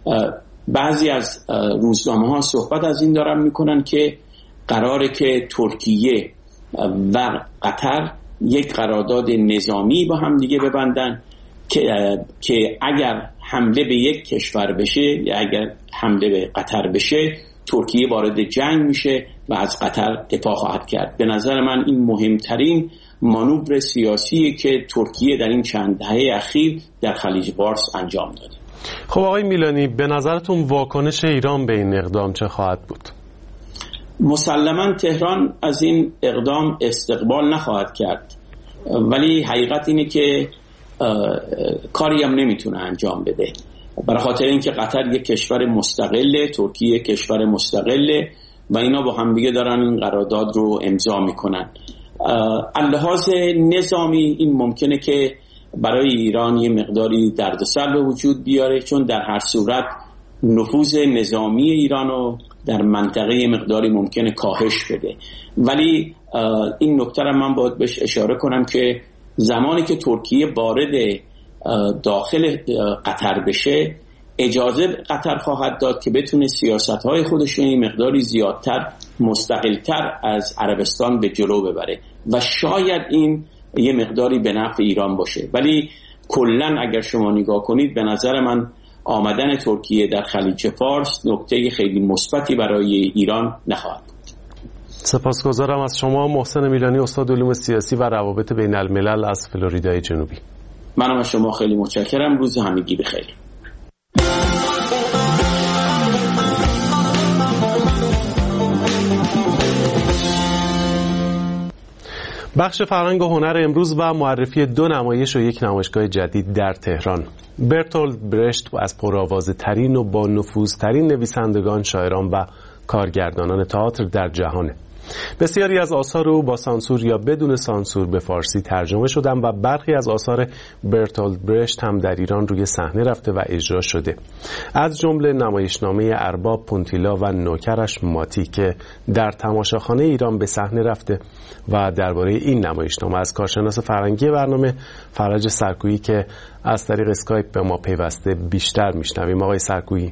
بعضی از روزنامه ها صحبت از این دارن میکنن که قراره که ترکیه و قطر یک قرارداد نظامی با هم دیگه ببندن که که اگر حمله به یک کشور بشه یا اگر حمله به قطر بشه، ترکیه وارد جنگ میشه و از قطر دفاع خواهد کرد. به نظر من این مهمترین مانور سیاسیه که ترکیه در این چند دهه اخیر در خلیج فارس انجام داده. خب آقای میلانی، به نظرتون واکنش ایران به این اقدام چه خواهد بود؟ مسلماً تهران از این اقدام استقبال نخواهد کرد، ولی حقیقت اینه که کاری هم نمیتونه انجام بده، برای خاطر اینکه قطر یک کشور مستقله، ترکیه کشور مستقله و اینا با هم دیگه دارن این قرارداد رو امضا میکنن. اللحاظ نظامی این ممکنه که برای ایران یه مقداری دردسر به وجود بیاره، چون در هر صورت نفوذ نظامی ایران رو در منطقه مقداری ممکنه کاهش بده. ولی این نکته رو من باید بهش اشاره کنم که زمانی که ترکیه وارد داخل قطر بشه، اجازه قطر خواهد داد که بتونه سیاست‌های خودش رو این مقداری زیادتر مستقل‌تر از عربستان به جلو ببره و شاید این یه مقداری به نفع ایران باشه. ولی کلاً اگر شما نگاه کنید به نظر من آمدن ترکیه در خلیج فارس نکته خیلی مثبتی برای ایران نخواهد بود. سپاسگزارم از شما محسن میلانی، استاد علوم سیاسی و روابط بین الملل از فلوریدای جنوبی. منم از شما خیلی متشکرم. روز همگی بخیر. بخش فرهنگ و هنر امروز و معرفی دو نمایش و یک نمایشگاه جدید در تهران. برتولد برشت از پرآوازه‌ترین و با نفوذترین نویسندگان، شاعران و کارگردانان تئاتر در جهانه. بسیاری از آثار او با سانسور یا بدون سانسور به فارسی ترجمه شدن و برخی از آثار برتولد برشت هم در ایران روی صحنه رفته و اجرا شده، از جمله نمایشنامه ارباب پونتیلا و نوکرش ماتی که در تماشاخانه ایران به صحنه رفته. و درباره این نمایشنامه از کارشناس فرهنگی برنامه فرج سرکویی که از طریق اسکایپ به ما پیوسته بیشتر میشنویم. آقای سرکویی.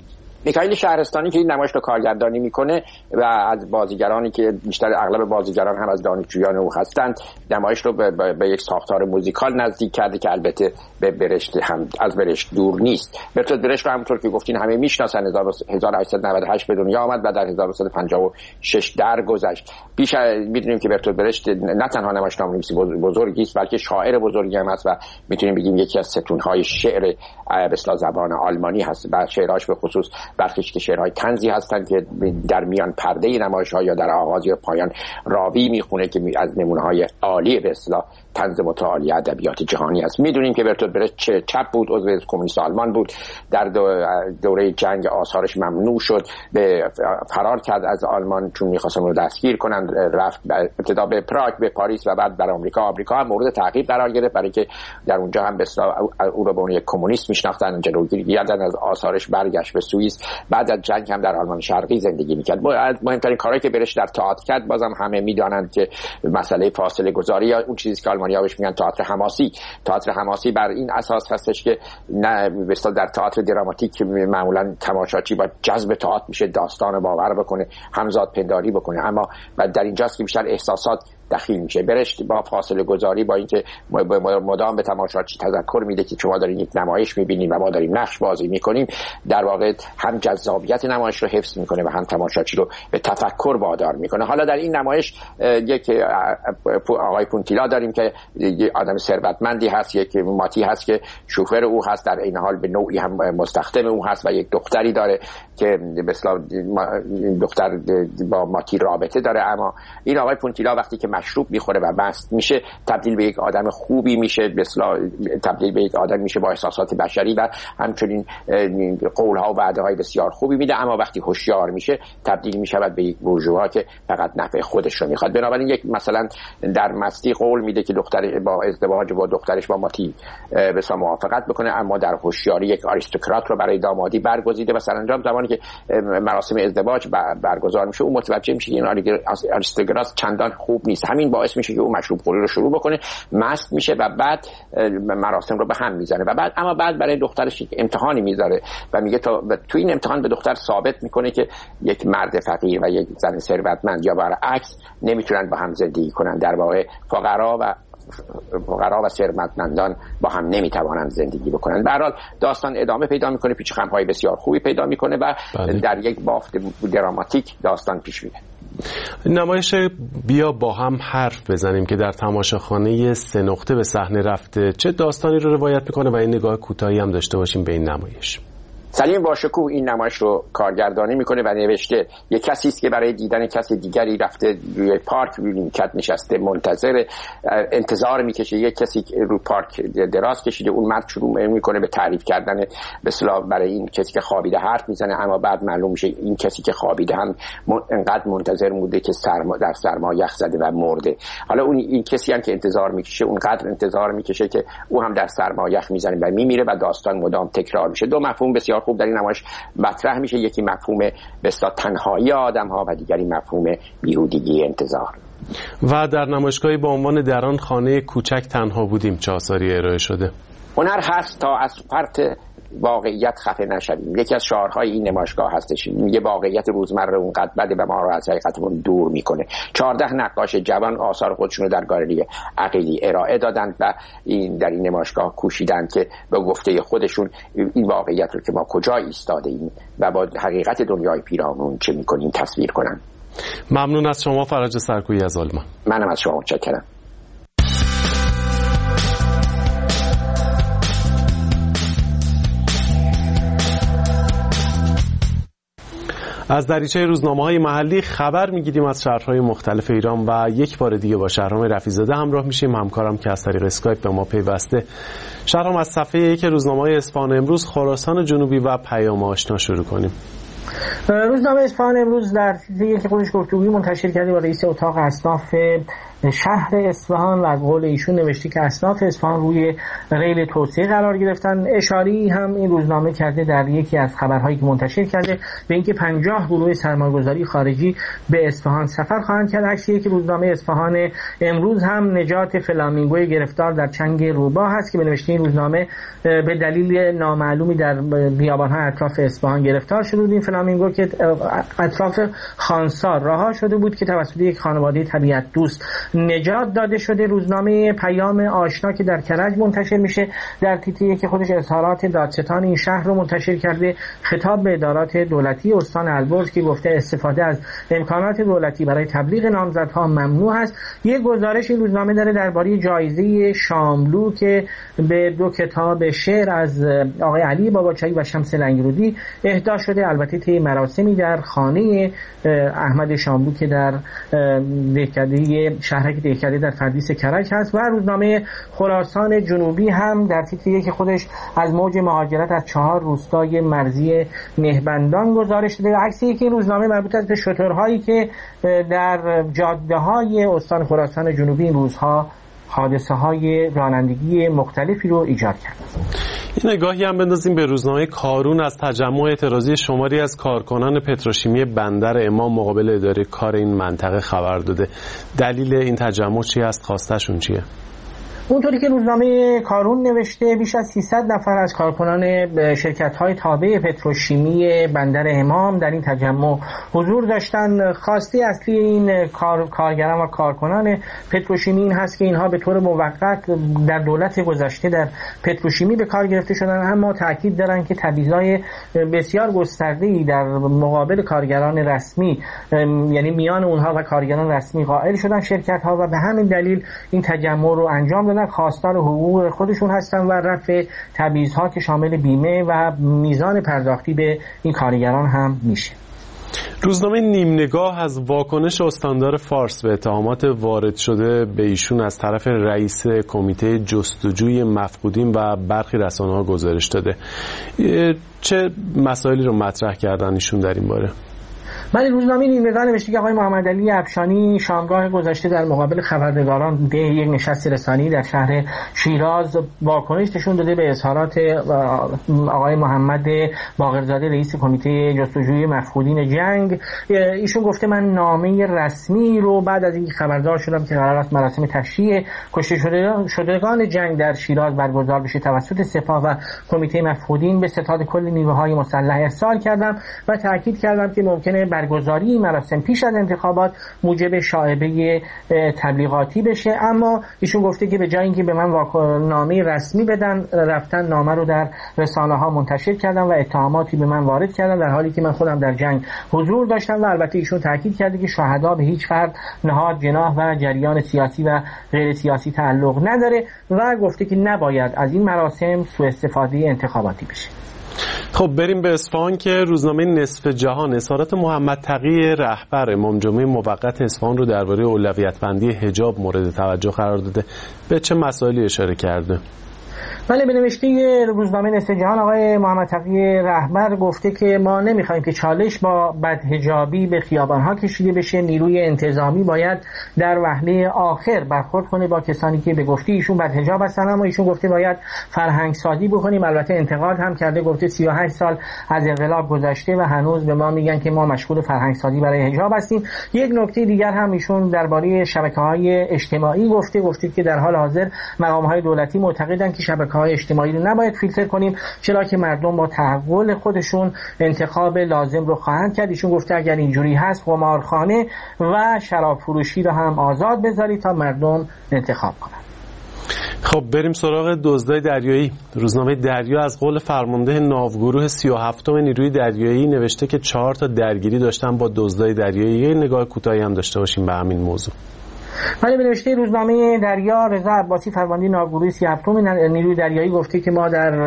میکائیل شهرستانی که این نمایش رو کارگردانی میکنه و از بازیگرانی که بیشتر اغلب بازیگران هم از دانشجویان او هستند، نمایش رو به, به, به یک ساختار موزیکال نزدیک کرده که البته به برشت هم از برشت دور نیست. برتولت برشت رو همونطور که گفتین همه میشناسن، هزار و هشتصد و نود و هشت به دنیا آمد و در هزار و سیصد و پنجاه و شش درگذشت. بیش میدونیم که برتولت برشت نه تنها نمایشنامه‌نویس بزرگی است بلکه شاعر بزرگی هم است و میتونیم بگیم یکی از ستون‌های شعر به اصطلاح زبان آلمانی هست. و شعرهاش به خصوص برخیش که شعرهای طنزی هستند که در میان پرده نمایش‌ها یا در آغاز یا پایان راوی میخونه که از نمونه‌های عالی به اصطلاح طنز متعالی ادبیات جهانی است. میدونیم که برتولت برشت چپ بود، عضو کمونیست آلمان بود، در دوره جنگ آثارش ممنوع شد، به فرار کرد از آلمان چون می‌خواستن رو دستگیر کنند، رفت ابتدا به پراگ، به پاریس و بعد در آمریکا. آمریکا هم مورد تعقیب قرار گرفت برای که در اونجا هم به اصطلاح او رو به عنوان یک کمونیست میشناختن، جلوگیری کردن از آثارش، برگشت به سوئیس. بعد از جنگ هم در آلمان شرقی زندگی می‌کرد. مهمترین کاری که برشت در تئاتر کرد، بازم همه می‌دانند که مسئله فاصله گذاری یا اون چیزی که آلمانی‌ها بهش میگن تئاتر حماسی. تئاتر حماسی بر این اساس هستش که نه به اصطلاح در تئاتر دراماتیک معمولا تماشاچی با جذب تئاتر میشه داستان باور بکنه، همزاد پنداری بکنه، اما در اینجاست که بیشتر احساسات دخیل میشه. برشت با فاصله گذاری، با اینکه مدام به تماشاچی تذکر میده که شما دارین یک نمایش میبینیم و ما داریم نقش بازی میکنیم، در واقع هم جذابیت نمایش رو حفظ میکنه و هم تماشاچی رو به تفکر وادار میکنه. حالا در این نمایش یک آقای پونتیلا داریم که یک آدم ثروتمندی هست، یک ماتی هست که شوفر او هست، در این حال به نوعی هم مستخدم او هست و یک دختری داره که به اصطلاح دختر با ماتی رابطه داره. اما این آقای پونتیلا وقتی که مشروب میخوره و مست میشه تبدیل به یک آدم خوبی میشه، به اصطلاح تبدیل به یک آدم میشه با احساسات بشری و همچنین قولها و وعده‌های بسیار خوبی میده. اما وقتی هوشیار میشه تبدیل میشود به یک بورژوا که فقط نفع خودش رو میخواد. بنابراین یک مثلا در مستی قول میده که دختر با ازدواج با دخترش با ماتی به اصطلاح موافقت بکنه، اما در هوشیاری یک آریستوکرات رو برای دامادی برگزیده و سرانجام زمانی که مراسم ازدواج برگزار میشه اون متوجه میشه که این آریستوکرات چندان خوب نیست. همین باعث میشه که اون مشروب خوری رو شروع بکنه، مست میشه و بعد مراسم رو به هم میزنه و بعد اما بعد برای دخترش یک امتحانی میذاره و میگه تا تو این امتحان به دختر ثابت میکنه که یک مرد فقیر و یک زن ثروتمند یا برعکس نمیتونن با هم زندگی کنن. در واقع فقرا و فقرا و ثروتمندان با هم نمیتوانند زندگی بکنن. به هر حال داستان ادامه پیدا میکنه، پیچ و خم‌های بسیار خوبی پیدا میکنه و بله. در یک بافت دراماتیک داستان پیش میره. نمایش بیا با هم حرف بزنیم که در تماشاخانه سه نقطه به صحنه رفته چه داستانی رو روایت میکنه و این نگاه کوتاهی هم داشته باشیم به این نمایش. سلیم باشکوه این نمایش رو کارگردانی میکنه و نوشته یک کسی است که برای دیدن کسی دیگری رفته روی پارک نیمکت نشسته، منتظر انتظار میکشه یک کسی رو پارک دراز کشیده. اون مرد شروع میکنه به تعریف کردن به اصطلاح برای این کسی که خوابیده حرف میزنه، اما بعد معلوم میشه این کسی که خوابیده هم انقدر منتظر بوده که سرما در سرما یخ زده و مرده. حالا اون این کسی هم که انتظار میکشه اونقدر انتظار میکشه که او هم در سرما یخ میزنه و میمیره و داستان مدام تکرار میشه. دو مفهوم بسیار خوب در این نمایش مطرح میشه، یکی مفهوم به اصطلاح تنهایی آدم ها و دیگری مفهوم بیهودگی انتظار. و در نمایشگاهی با عنوان در آن خانه کوچک تنها بودیم چه آثاری ارائه شده؟ هنر هست تا از فرط واقعیت خفه نشویم. یکی از شعارهای این نمایشگاه هستش، میگه واقعیت روزمره اونقدر بده و ما رو از حقیقتمون دور میکنه. چهارده نقاش جوان آثار خودشون رو در گالری عقیلی ارائه دادند و این در این نمایشگاه کوشیدند که به گفته خودشون این واقعیت رو که ما کجا ایستاده ایم و با حقیقت دنیای پیرامون چه میکنیم تصویر کنن. ممنون از شما فرج سرکویی از آلمان. منم از شما متشکرم. از دریچه روزنامه‌های محلی خبر می‌گیریم از شهرهای مختلف ایران و یک بار دیگه با شهرام رفیع‌زاده همراه میشیم، همکارم که از طریق اسکایپ به ما پیوسته. شهرام، از صفحه یک روزنامه‌های اصفهان امروز، خراسان جنوبی و پیام آشنا شروع کنیم. روزنامه اصفهان امروز در چیزی که خودش گفتگویی منتشر کرده با رئیس اتاق اصناف شهر اصفهان و از قول ایشون نوشته که اصناف اصفهان روی ریل توسعه قرار گرفتن. اشاری هم این روزنامه کرده در یکی از خبرهایی که منتشر کرده به اینکه پنجاه گروه سرمایه‌گذاری خارجی به اصفهان سفر خواهند کرد. عکسی که روزنامه اصفهان امروز هم نجات فلامینگوی گرفتار در چنگ روباه هست که به نوشته این روزنامه به دلیل نامعلومی در بیابان‌های اطراف اصفهان گرفتار شده بود. این فلامینگو که اطراف خانسار رها شده بود که توسط یک خانواده طبیعت دوست نجات داده شده. روزنامه پیام آشنا که در کرج منتشر میشه در تیتری که خودش اظهارات دادستان این شهر رو منتشر کرده. خطاب به ادارات دولتی استان البرز که گفته استفاده از امکانات دولتی برای تبلیغ نامزدها ممنوع است. یک گزارش این روزنامه داره درباره جایزه شاملو که به دو کتاب شعر از آقای علی باباچایی و شمس لنگرودی اهدا شده، البته طی مراسمی در خانه احمد شاملو که در دهکده شهرک دهکده در فردیس کرج هست. و روزنامه خراسان جنوبی هم در تیتری که خودش از موج مهاجرت از چهار روستای مرزی مهبندان گزارش داده. عکسی که این روزنامه مربوط است به شترهایی که در جاده‌های استان خراسان جنوبی این روزها حادثه های رانندگی مختلفی رو ایجاد کرد. این نگاهی هم بندازیم به روزنامه کارون از تجمع اعتراضی شماری از کارکنان پتروشیمی بندر امام مقابل اداره کار این منطقه خبر داده. دلیل این تجمع چی است؟ خواستشون چیه؟ اونطوری که روزنامه کارون نوشته بیش از سیصد نفر از کارکنان شرکت‌های تابع پتروشیمی بندر امام در این تجمع حضور داشتن. خواسته اصلی این کار، کارگران و کارکنان پتروشیمی این هست که اینها به طور موقت در دولت گذشته در پتروشیمی به کار گرفته شدن، اما تاکید دارن که تبعیض‌های بسیار گسترده‌ای در مقابل کارگران رسمی یعنی میان اونها و کارگران رسمی قائل شدن شرکت‌ها و به همین دلیل این تجمع رو انجام خواستار حقوق خودشون هستن و رفع تبعیض‌ها که شامل بیمه و میزان پرداختی به این کارگران هم میشه. روزنامه نیم نگاه از واکنش استاندار فارس به اتهامات وارد شده به ایشون از طرف رئیس کمیته جستجوی مفقودین و برخی رسانه‌ها گزارش داده. چه مسائلی رو مطرح کردن ایشون در این باره؟ من روزنامه نیم نگاه نوشته که آقای محمد علی افشانی شامگاه گذشته در مقابل خبرنگاران به یک نشست رسانی در شهر شیراز واکنش نشون داده به اظهارات آقای محمد باقرزاده رئیس کمیته جستجوی مفقودین جنگ. ایشون گفته من نامه رسمی رو بعد از اینکه خبردار شدم که قرار است مراسم تشییع کشته شدگان جنگ در شیراز برگزار بشه توسط سپاه و کمیته مفقودین به ستاد کل نیروهای مسلح ارسال کردم و تاکید کردم که ممکنه برگزاری این مراسم پیش از انتخابات موجب شائبه تبلیغاتی بشه، اما ایشون گفته که به جای اینکه به من نامه رسمی بدن رفتن نامه رو در رسانه ها منتشر کردن و اتهاماتی به من وارد کردن در حالی که من خودم در جنگ حضور داشتم. و البته ایشون تاکید کرده که شهدا به هیچ فرد نهاد جناح و جریان سیاسی و غیر سیاسی تعلق نداره و گفته که نباید از این مراسم سوء استفاده انتخاباتی بشه. خب بریم به اصفهان که روزنامه نصف جهان اظهارات محمد تقی رهبر امام جمعه موقت اصفهان رو درباره اولویت بندی حجاب مورد توجه قرار داده. به چه مسائلی اشاره کرده؟ بله، به نوشته روزنامه نصف جهان آقای محمد تقی رهبر گفته که ما نمیخوایم که چالش با بدحجابی به خیابانها کشیده بشه. نیروی انتظامی باید در وهله آخر برخورد کنه با کسانی که به گفته ایشون بدحجاب هستن، اما ایشون گفته باید فرهنگ سازی بکنیم. البته انتقاد هم کرده، گفته سی و هشت سال از انقلاب گذشته و هنوز به ما میگن که ما مشغول فرهنگ سازی برای حجاب هستیم. یک نکته دیگر هم ایشون درباره شبکه‌های اجتماعی گفته گفته که در حال حاضر مقام‌های دولتی معتقدن که شبکه‌های اجتماعی رو نباید فیلتر کنیم، چرا که مردم با تحول خودشون انتخاب لازم رو خواهند کرد. ایشون گفته اگر اینجوری هست قمارخانه و شراب فروشی رو هم آزاد بذارید تا مردم انتخاب کنند. خب بریم سراغ دزدای دریایی. روزنامه دریا از قول فرمانده ناوگروه سی و هفتم نیروی دریایی نوشته که چهار تا درگیری داشتن با دزدای دریایی. یه نگاه کوتاهی هم داشته باشیم به همین موضوع. ولی به نوشته روزنامه دریا رضا عباسی فرمانده ناوگروه سی و هفتم نیروی دریایی گفته که ما در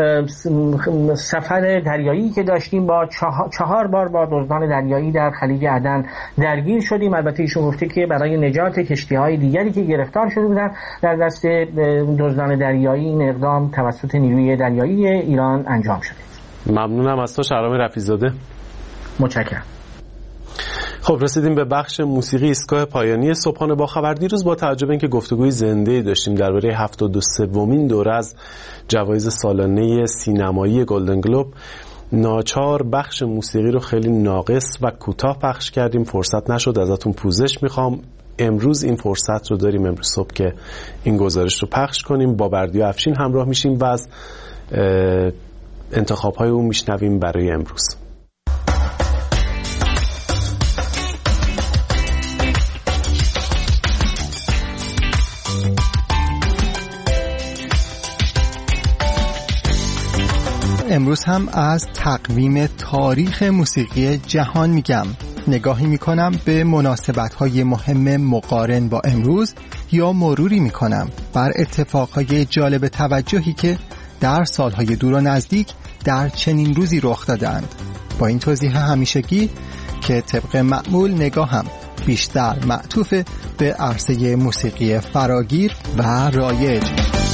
سفر دریایی که داشتیم با چهار بار با دزدان دریایی در خلیج عدن درگیر شدیم. البته ایشون گفته که برای نجات کشتی‌های دیگری که گرفتار شده بودند در دست دزدان دریایی این اقدام توسط نیروی دریایی ایران انجام شده. ممنونم از تو شهرام رفیع‌زاده. متشکرم. خب رسیدیم به بخش موسیقی ایستگاه پایانی صبحانه با خبر. دیروز با توجه به اینکه گفتگوی زنده داشتیم درباره هفتاد و سومین دوره از جوایز سالانه سینمایی گلدن گلوب، ناچار بخش موسیقی رو خیلی ناقص و کوتاه پخش کردیم، فرصت نشد. ازتون پوزش میخوام. امروز این فرصت رو داریم، امروز صبح که این گزارش رو پخش کنیم. با بردیا افشین همراه میشیم و از انتخاب‌های اون میشنویم برای امروز. امروز هم از تقویم تاریخ موسیقی جهان میگم. نگاهی میکنم به مناسبت‌های مهم مقارن با امروز یا مروری میکنم بر اتفاقهای جالب توجهی که در سالهای دور و نزدیک در چنین روزی رخ دادند. با این توضیح همیشگی که طبق معمول نگاهم بیشتر معطوف به عرصه موسیقی فراگیر و رایج.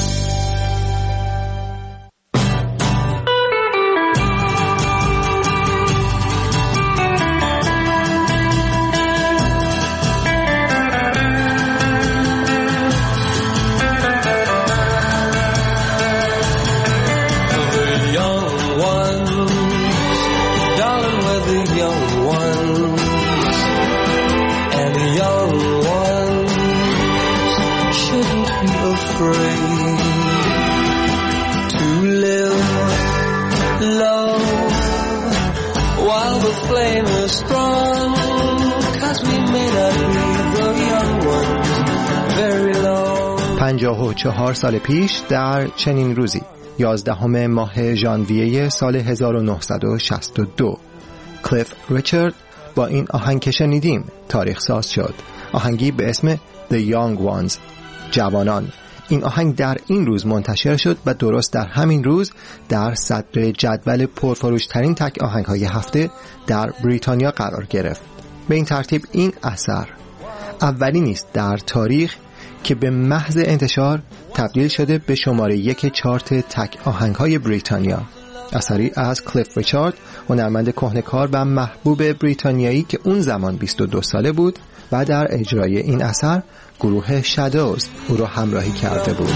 پنجاه و چهار سال پیش در چنین روزی یازدهم ماه ژانویه سال هزار و نهصد و شصت و دو کلیف ریچارد با این آهنگ که شنیدیم تاریخ ساز شد. آهنگی به اسم The Young Ones، جوانان. این آهنگ در این روز منتشر شد و درست در همین روز در صدر جدول پرفروشترین تک آهنگ‌های هفته در بریتانیا قرار گرفت. به این ترتیب این اثر اولی نیست در تاریخ که به محض انتشار تبدیل شده به شماره یک چارت تک آهنگ‌های بریتانیا. اثری از کلیف ریچارد، هنرمند کهنه‌کار و محبوب بریتانیایی که اون زمان بیست و دو ساله بود و در اجرای این اثر گروه شادوز او را همراهی کرده بود.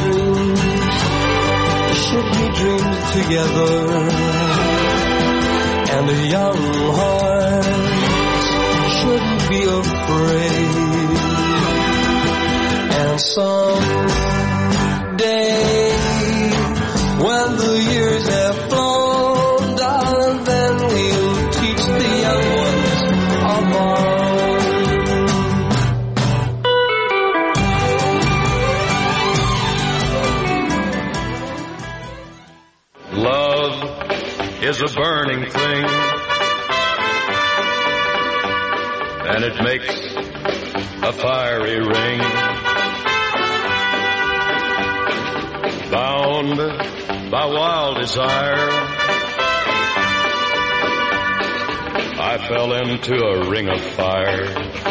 Is a burning thing, and it makes a fiery ring. Bound by wild desire, I fell into a ring of fire.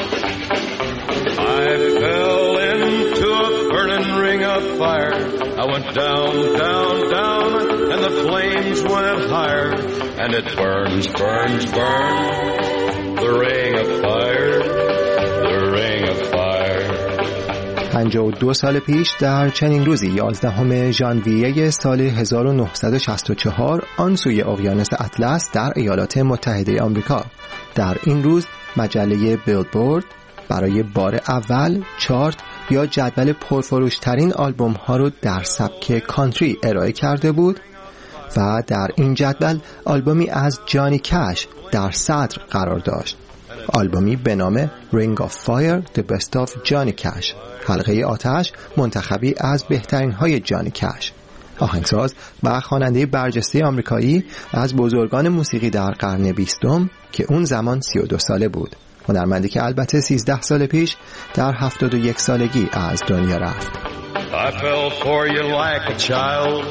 I fell into a burning ring of fire. I went down, down, down, and the flames went higher. And it burns, burns, burns, the ring of fire, the ring of fire. پنجاه و دو سال پیش در چنین روزی یازدهم ژانویه سال هزار و نهصد و شصت و چهار آن سوی اقیانوس اطلس در ایالات متحده آمریکا، در این روز مجله بیلبورد برای بار اول چارت یا جدول پرفروشترین آلبوم ها رو در سبک کانتری ارائه کرده بود و در این جدول آلبومی از جانی کش در صدر قرار داشت. آلبومی به نام Ring of Fire The Best of Johnny Cash، حلقه آتش، منتخبی از بهترین های جانی کش. آهنگساز و خواننده برجسته آمریکایی از بزرگان موسیقی در قرن بیستم که اون زمان سی و دو ساله بود. هنرمندی که البته سیزده سال پیش در هفتاد و یک سالگی از دنیا رفت. I fell for you like a child.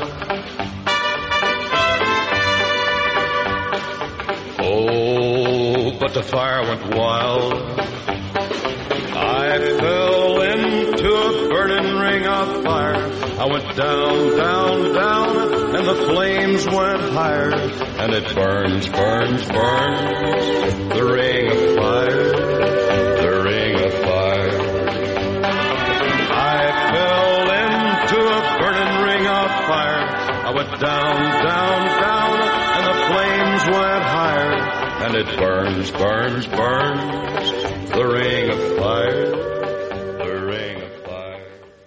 Oh, but the fire went wild. I fell into a burning ring of fire. I went down, down, down, and the flames went higher, and it burns, burns, burns, the ring of fire, the ring of fire. I fell into a burning ring of fire. I went down, down, down, and the flames went higher, and it burns, burns, burns, the ring of fire, the ring of fire.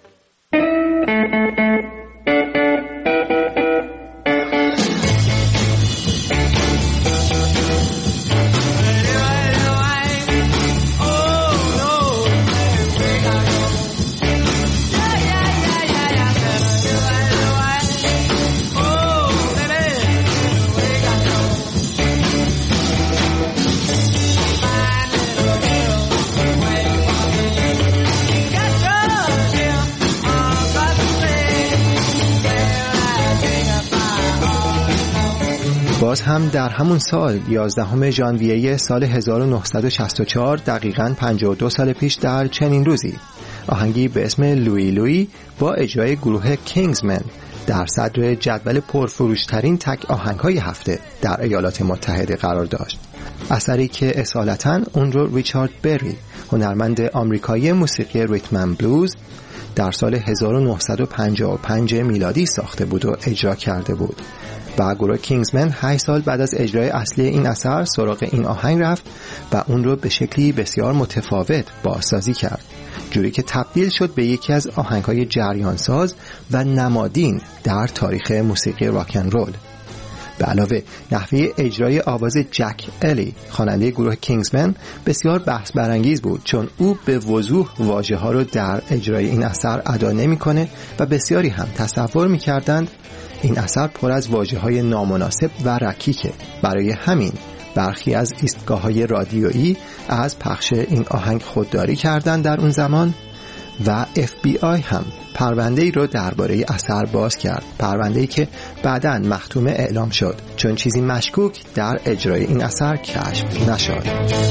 باز هم در همون سال یازدهم ژانویه سال هزار و نهصد و شصت و چهار دقیقاً پنجاه و دو سال پیش در چنین روزی آهنگی به اسم لوی لوی با اجرای گروه کینگزمن در صدر جدول پرفروشترین تک آهنگ‌های هفته در ایالات متحده قرار داشت. اثری که اصالتاً اون رو ریچارد بری، هنرمند آمریکایی موسیقی ریتم اند بلوز، در سال هزار و نهصد و پنجاه و پنج میلادی ساخته بود و اجرا کرده بود. و گروه کینگزمن هشت سال بعد از اجرای اصلی این اثر سراغ این آهنگ رفت و اون رو به شکلی بسیار متفاوت بازسازی کرد، جوری که تبدیل شد به یکی از آهنگ‌های جریانساز و نمادین در تاریخ موسیقی راک اند رول. به علاوه نحوه اجرای آواز جک الی، خواننده گروه کینگزمن، بسیار بحث برانگیز بود، چون او به وضوح واژه‌ها رو در اجرای این اثر ادا نمی‌کنه و بسیاری هم تصور می‌کردند این اثر پر از واژه‌های نامناسب و رکیکه. برای همین برخی از ایستگاه‌های رادیویی از پخش این آهنگ خودداری کردند در اون زمان و اف بی آی هم پرونده‌ای رو درباره اثر باز کرد، پرونده‌ای که بعداً مختومه اعلام شد چون چیزی مشکوک در اجرای این اثر کشف نشد.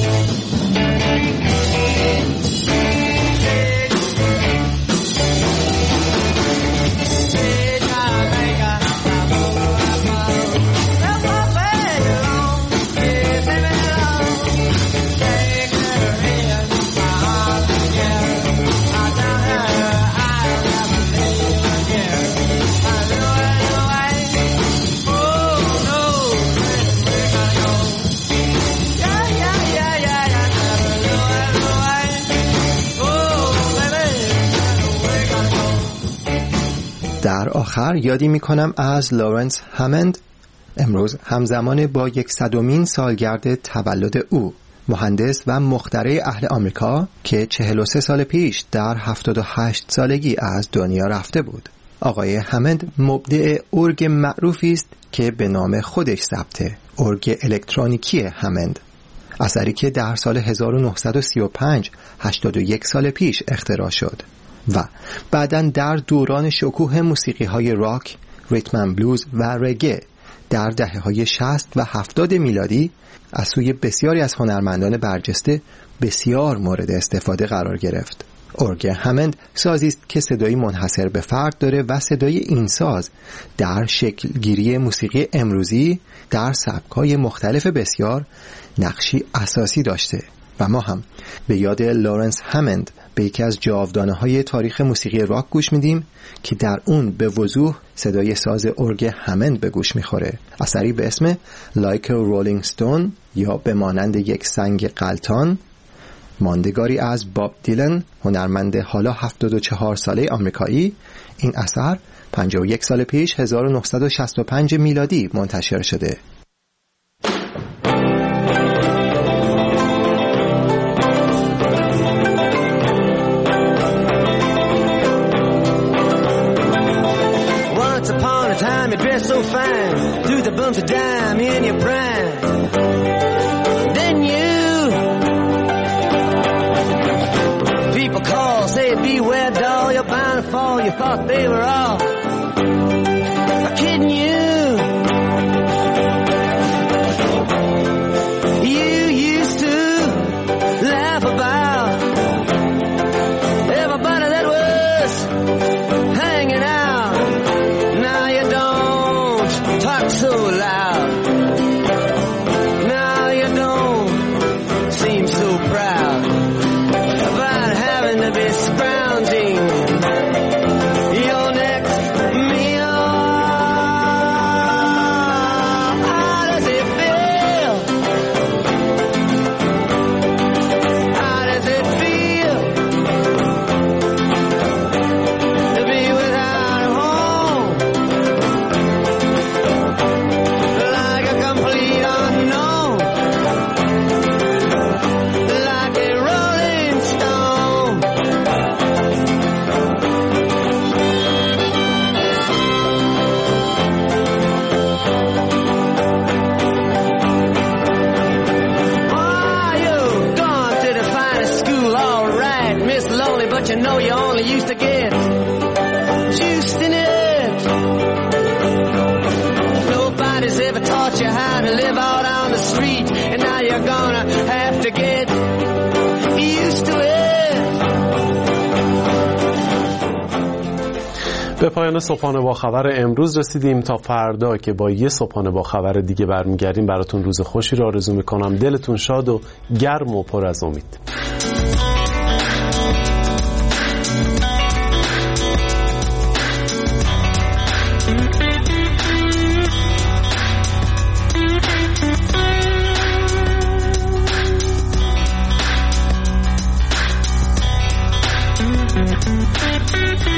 در آخر یادی میکنم از لورنس همند، امروز همزمان با صدمین سالگرد تولد او، مهندس و مخترع اهل آمریکا که چهل و سه سال پیش در هفتاد و هشت سالگی از دنیا رفته بود. آقای همند مبدع ارگ معروفی است که به نام خودش ثبته، ارگ الکترونیکی همند، اثری که در سال هزار و نهصد و سی و پنج، هشتاد و یک سال پیش اختراع شد و بعداً در دوران شکوه موسیقی های راک، ریتم اند بلوز و رگه در دهه های شصت و هفتاد میلادی از سوی بسیاری از هنرمندان برجسته بسیار مورد استفاده قرار گرفت. ارگ همند سازی است که صدایی منحصر به فرد داره و صدای این ساز در شکلگیری موسیقی امروزی در سبک‌های مختلف بسیار نقشی اساسی داشته و ما هم به یاد لورنس همند به یکی از جاودانه‌های تاریخ موسیقی راک گوش میدیم که در اون به وضوح صدای ساز ارگ همند به گوش میخوره. اثری به اسم Like a Rolling Stone یا به مانند یک سنگ غلطان، ماندگاری از باب دیلن، هنرمند حالا هفتاد و چهار ساله آمریکایی. این اثر پنجاه و یک سال پیش هزار و نهصد و شصت و پنج میلادی منتشر شده. You dress so fine, through the bumps of dime in your prime. Then you people call, say beware doll, you're bound to fall. You thought they were all kidding you. You used to laugh about everybody that was hanging out. Now you don't. but you know you only used to get juiced in it. Nobody's ever taught you how to live out on the street, and now you're gonna have to get used to it. به پایان صبحانه با خبر امروز رسیدیم. تا فردا که با یه صبحانه با خبر دیگه برمیگردیم براتون روز خوشی رو آرزو میکنم. دلتون شاد و گرم و پر از امید. Thank you.